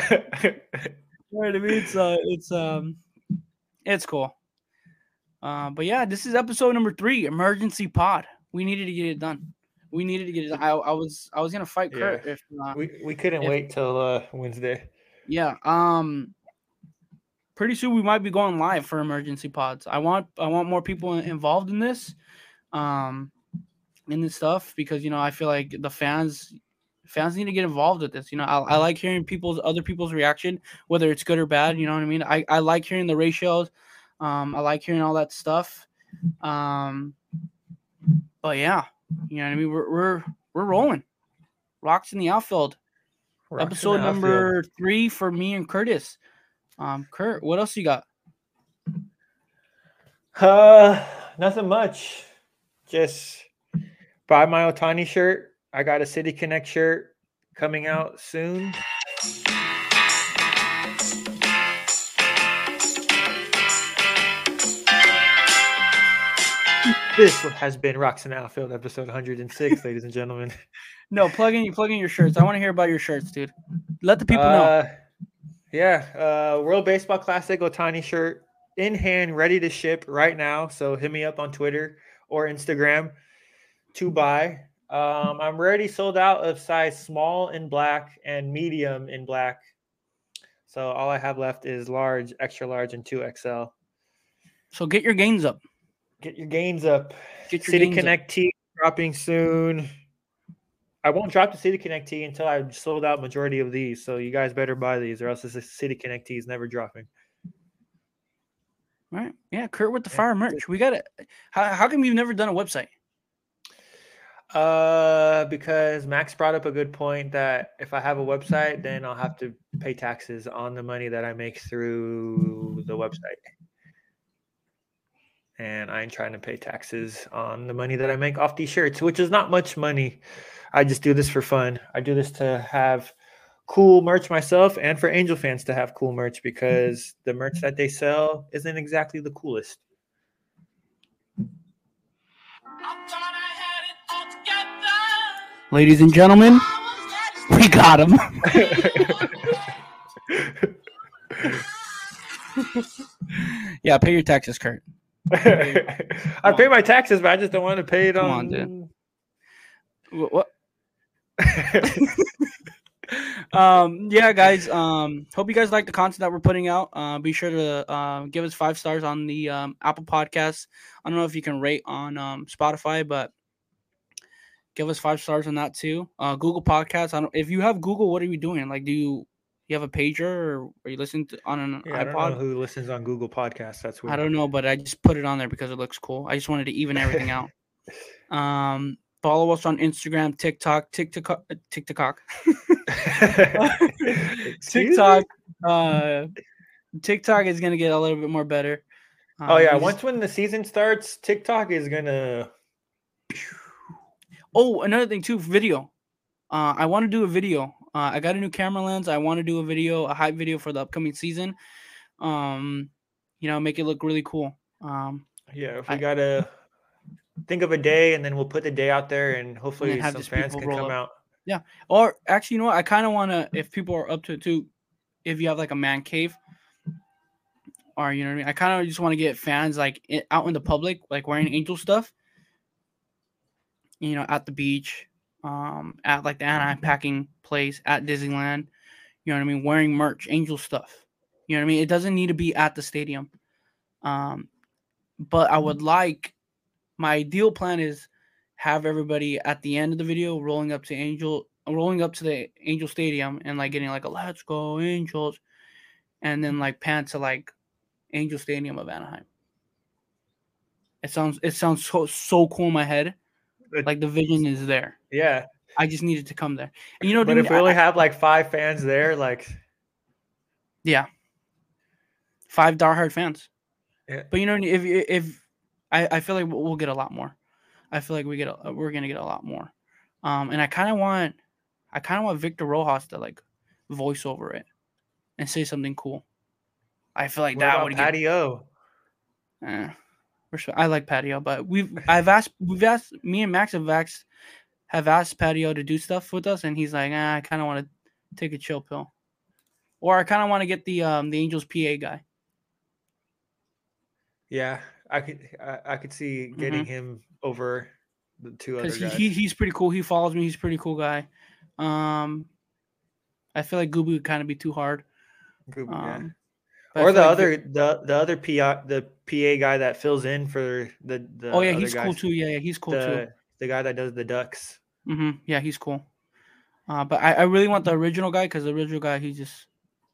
know what I mean? It's uh, it's um, it's cool. Uh, but yeah, this is episode number three, emergency pod. We needed to get it done. We needed to get it done. I, I was I was gonna fight Kurt Yeah. if uh, we we couldn't if- wait till uh, Wednesday. yeah. Um, pretty soon we might be going live for emergency pods. I want I want more people involved in this, um, in this stuff because you know I feel like the fans fans need to get involved with this. You know, I, I like hearing people's other people's reaction, whether it's good or bad. You know what I mean? I, I like hearing the ratios. Um, I like hearing all that stuff. Um, but yeah, you know what I mean? We're we're we're rolling. Rocks in the outfield. Rocks in Episode the outfield. number three for me and Curtis. Um, Kurt, what else you got? Uh, nothing much. Just buy my Ohtani shirt. I got a City Connect shirt coming out soon. This has been Rocks in the Outfield, episode one hundred six, ladies and gentlemen. No, plug in you plug in your shirts. I want to hear about your shirts, dude. Let the people know. Uh, yeah, uh, World Baseball Classic Ohtani shirt in hand, ready to ship right now. So hit me up on Twitter or Instagram to buy. Um, I'm already sold out of size small in black and medium in black. So all I have left is large, extra large, and two X L. So get your gains up. Get your gains up. Get your City gains up. Connect tee dropping soon. I won't drop the City Connect tee until I've sold out majority of these. So you guys better buy these, or else the City Connect tee is never dropping. Right? Yeah, Kurt with the Yeah. fire merch. We got it. How how come you've never done a website? Uh, because Max brought up a good point that if I have a website, then I'll have to pay taxes on the money that I make through the website. And I ain't trying to pay taxes on the money that I make off these shirts, which is not much money. I just do this for fun. I do this to have cool merch myself and for Angel fans to have cool merch because the merch that they sell isn't exactly the coolest. Ladies and gentlemen, we got him. Yeah, pay your taxes, Kurt. I pay my taxes, but I just don't want to pay it Come on. on, dude. What? um yeah guys, um hope you guys like the content that we're putting out. Uh be sure to uh, give us five stars on the um Apple Podcasts. I don't know if you can rate on um Spotify, but give us five stars on that too. uh Google Podcasts, I don't if you have Google, what are you doing? Like, do you you have a pager, or are you listening to on an Yeah, I don't iPod? know who listens on Google Podcasts. That's weird. I don't know, but I just put it on there because it looks cool. I just wanted to even everything out. Um follow us on Instagram, TikTok, TikTok, TikTok. TikTok, uh, TikTok is gonna get a little bit more better. Um, oh yeah, we once just- when the season starts, TikTok is gonna. oh, another thing too, video. Uh, I want to do a video. Uh, I got a new camera lens. I want to do a video, a hype video for the upcoming season. Um, you know, make it look really cool. Um, Yeah, if we I- gotta think of a day, and then we'll put the day out there, and hopefully have some just fans people can roll come up. out. or actually, you know what? I kind of want to, if people are up to it too, if you have like a man cave, or you know what I mean. I kind of just want to get fans like i- out in the public, like wearing Angel stuff. You know, at the beach, um, at like the Anaheim packing place, at Disneyland. You know what I mean? Wearing merch, Angel stuff. You know what I mean? It doesn't need to be at the stadium. Um, but I would like, my ideal plan is have everybody at the end of the video rolling up to Angel, rolling up to the Angel Stadium and like getting like a "Let's go Angels," and then like pan to like Angel Stadium of Anaheim. It sounds it sounds so so cool in my head. It- Like the vision is there. Yeah, I just needed to come there. And you know, but dude, if we only I- have like five fans there, like yeah, five diehard fans. Yeah. But you know, if if I, I feel like we'll get a lot more. I feel like we get a, we're gonna get a lot more. Um, and I kind of want, I kind of want Victor Rojas to like voice over it and say something cool. I feel like what that about would get. Patio? Eh, resp- I like Patio, but we've I've asked we've asked me and Max have asked have asked Patio to do stuff with us, and he's like, ah, I kind of want to take a chill pill, or I kind of want to get the um the Angels P A guy. Yeah, I could I, I could see getting Mhm. him over the two other Because he, guys. he he's pretty cool. He follows me. He's a pretty cool guy. Um, I feel like Gooby would kind of be too hard. Good, yeah. Um, but I Or feel the like other Vic- the the other P I, the P A guy that fills in for the the oh yeah, other he's guys. cool too. Yeah, yeah, he's cool the the guy that does the ducks. too. hmm Yeah, he's cool. Uh, but I, I really want the original guy because the original guy he just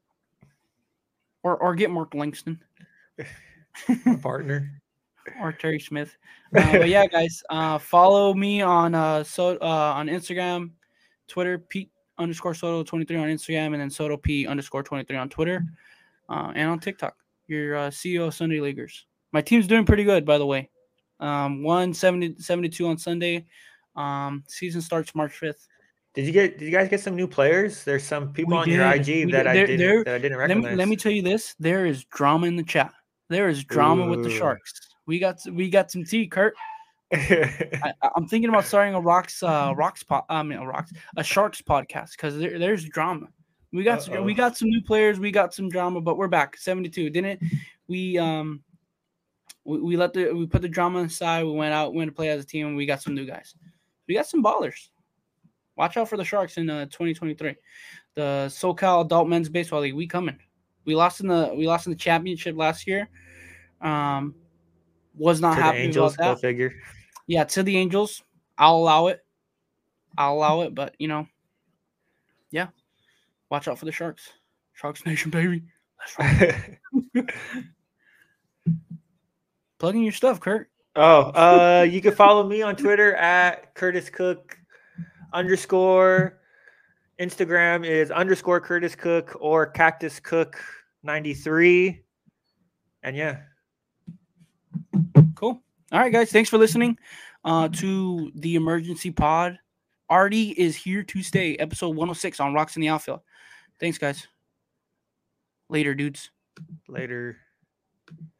or or get Mark Langston My partner. or Terry Smith. Uh, but yeah, guys, uh, follow me on uh so uh on Instagram, Twitter, Pete underscore Soto twenty three on Instagram, and then Soto P underscore twenty three on Twitter, uh, and on TikTok. Your uh, C E O of Sunday Leaguers. My team's doing pretty good, by the way. Um, one seventy seventy two on Sunday. Um, season starts March fifth. Did you get? Did you guys get some new players? There's some people We on your did. I G We that did. I There- didn't there- that I didn't Let recognize. me let me tell you this: there is drama in the chat. There is drama with the Ooh. Sharks. We got we got some tea, Kurt. I, I'm thinking about starting a rocks uh rocks pod, I mean a rocks a Sharks podcast because there, there's drama. We got some, Uh-oh. we got some new players. We got some drama, but we're back. seventy-two, didn't we? Um, we, we let the we put the drama aside. We went out, went to play as a team, and we got some new guys. We got some ballers. Watch out for the Sharks in uh, twenty twenty-three. The SoCal Adult Men's Baseball League. We coming. We lost in the we lost in the championship last year. Um, was not To the happy Angels, about go that. figure. Yeah, to the Angels, I'll allow it. I'll allow it, but you know, yeah. Watch out for the Sharks. Sharks Nation, baby. Let's roll. Plug in your stuff, Kurt. Oh, uh, you can follow me on Twitter at Curtis Cook underscore. Instagram is underscore Curtis Cook or Cactus Cook ninety-three. And yeah. Cool. All right, guys. Thanks for listening uh, to the Emergency Pod. Artie is here to stay. Episode one oh six on Rocks in the Outfield. Thanks, guys. Later, dudes. Later.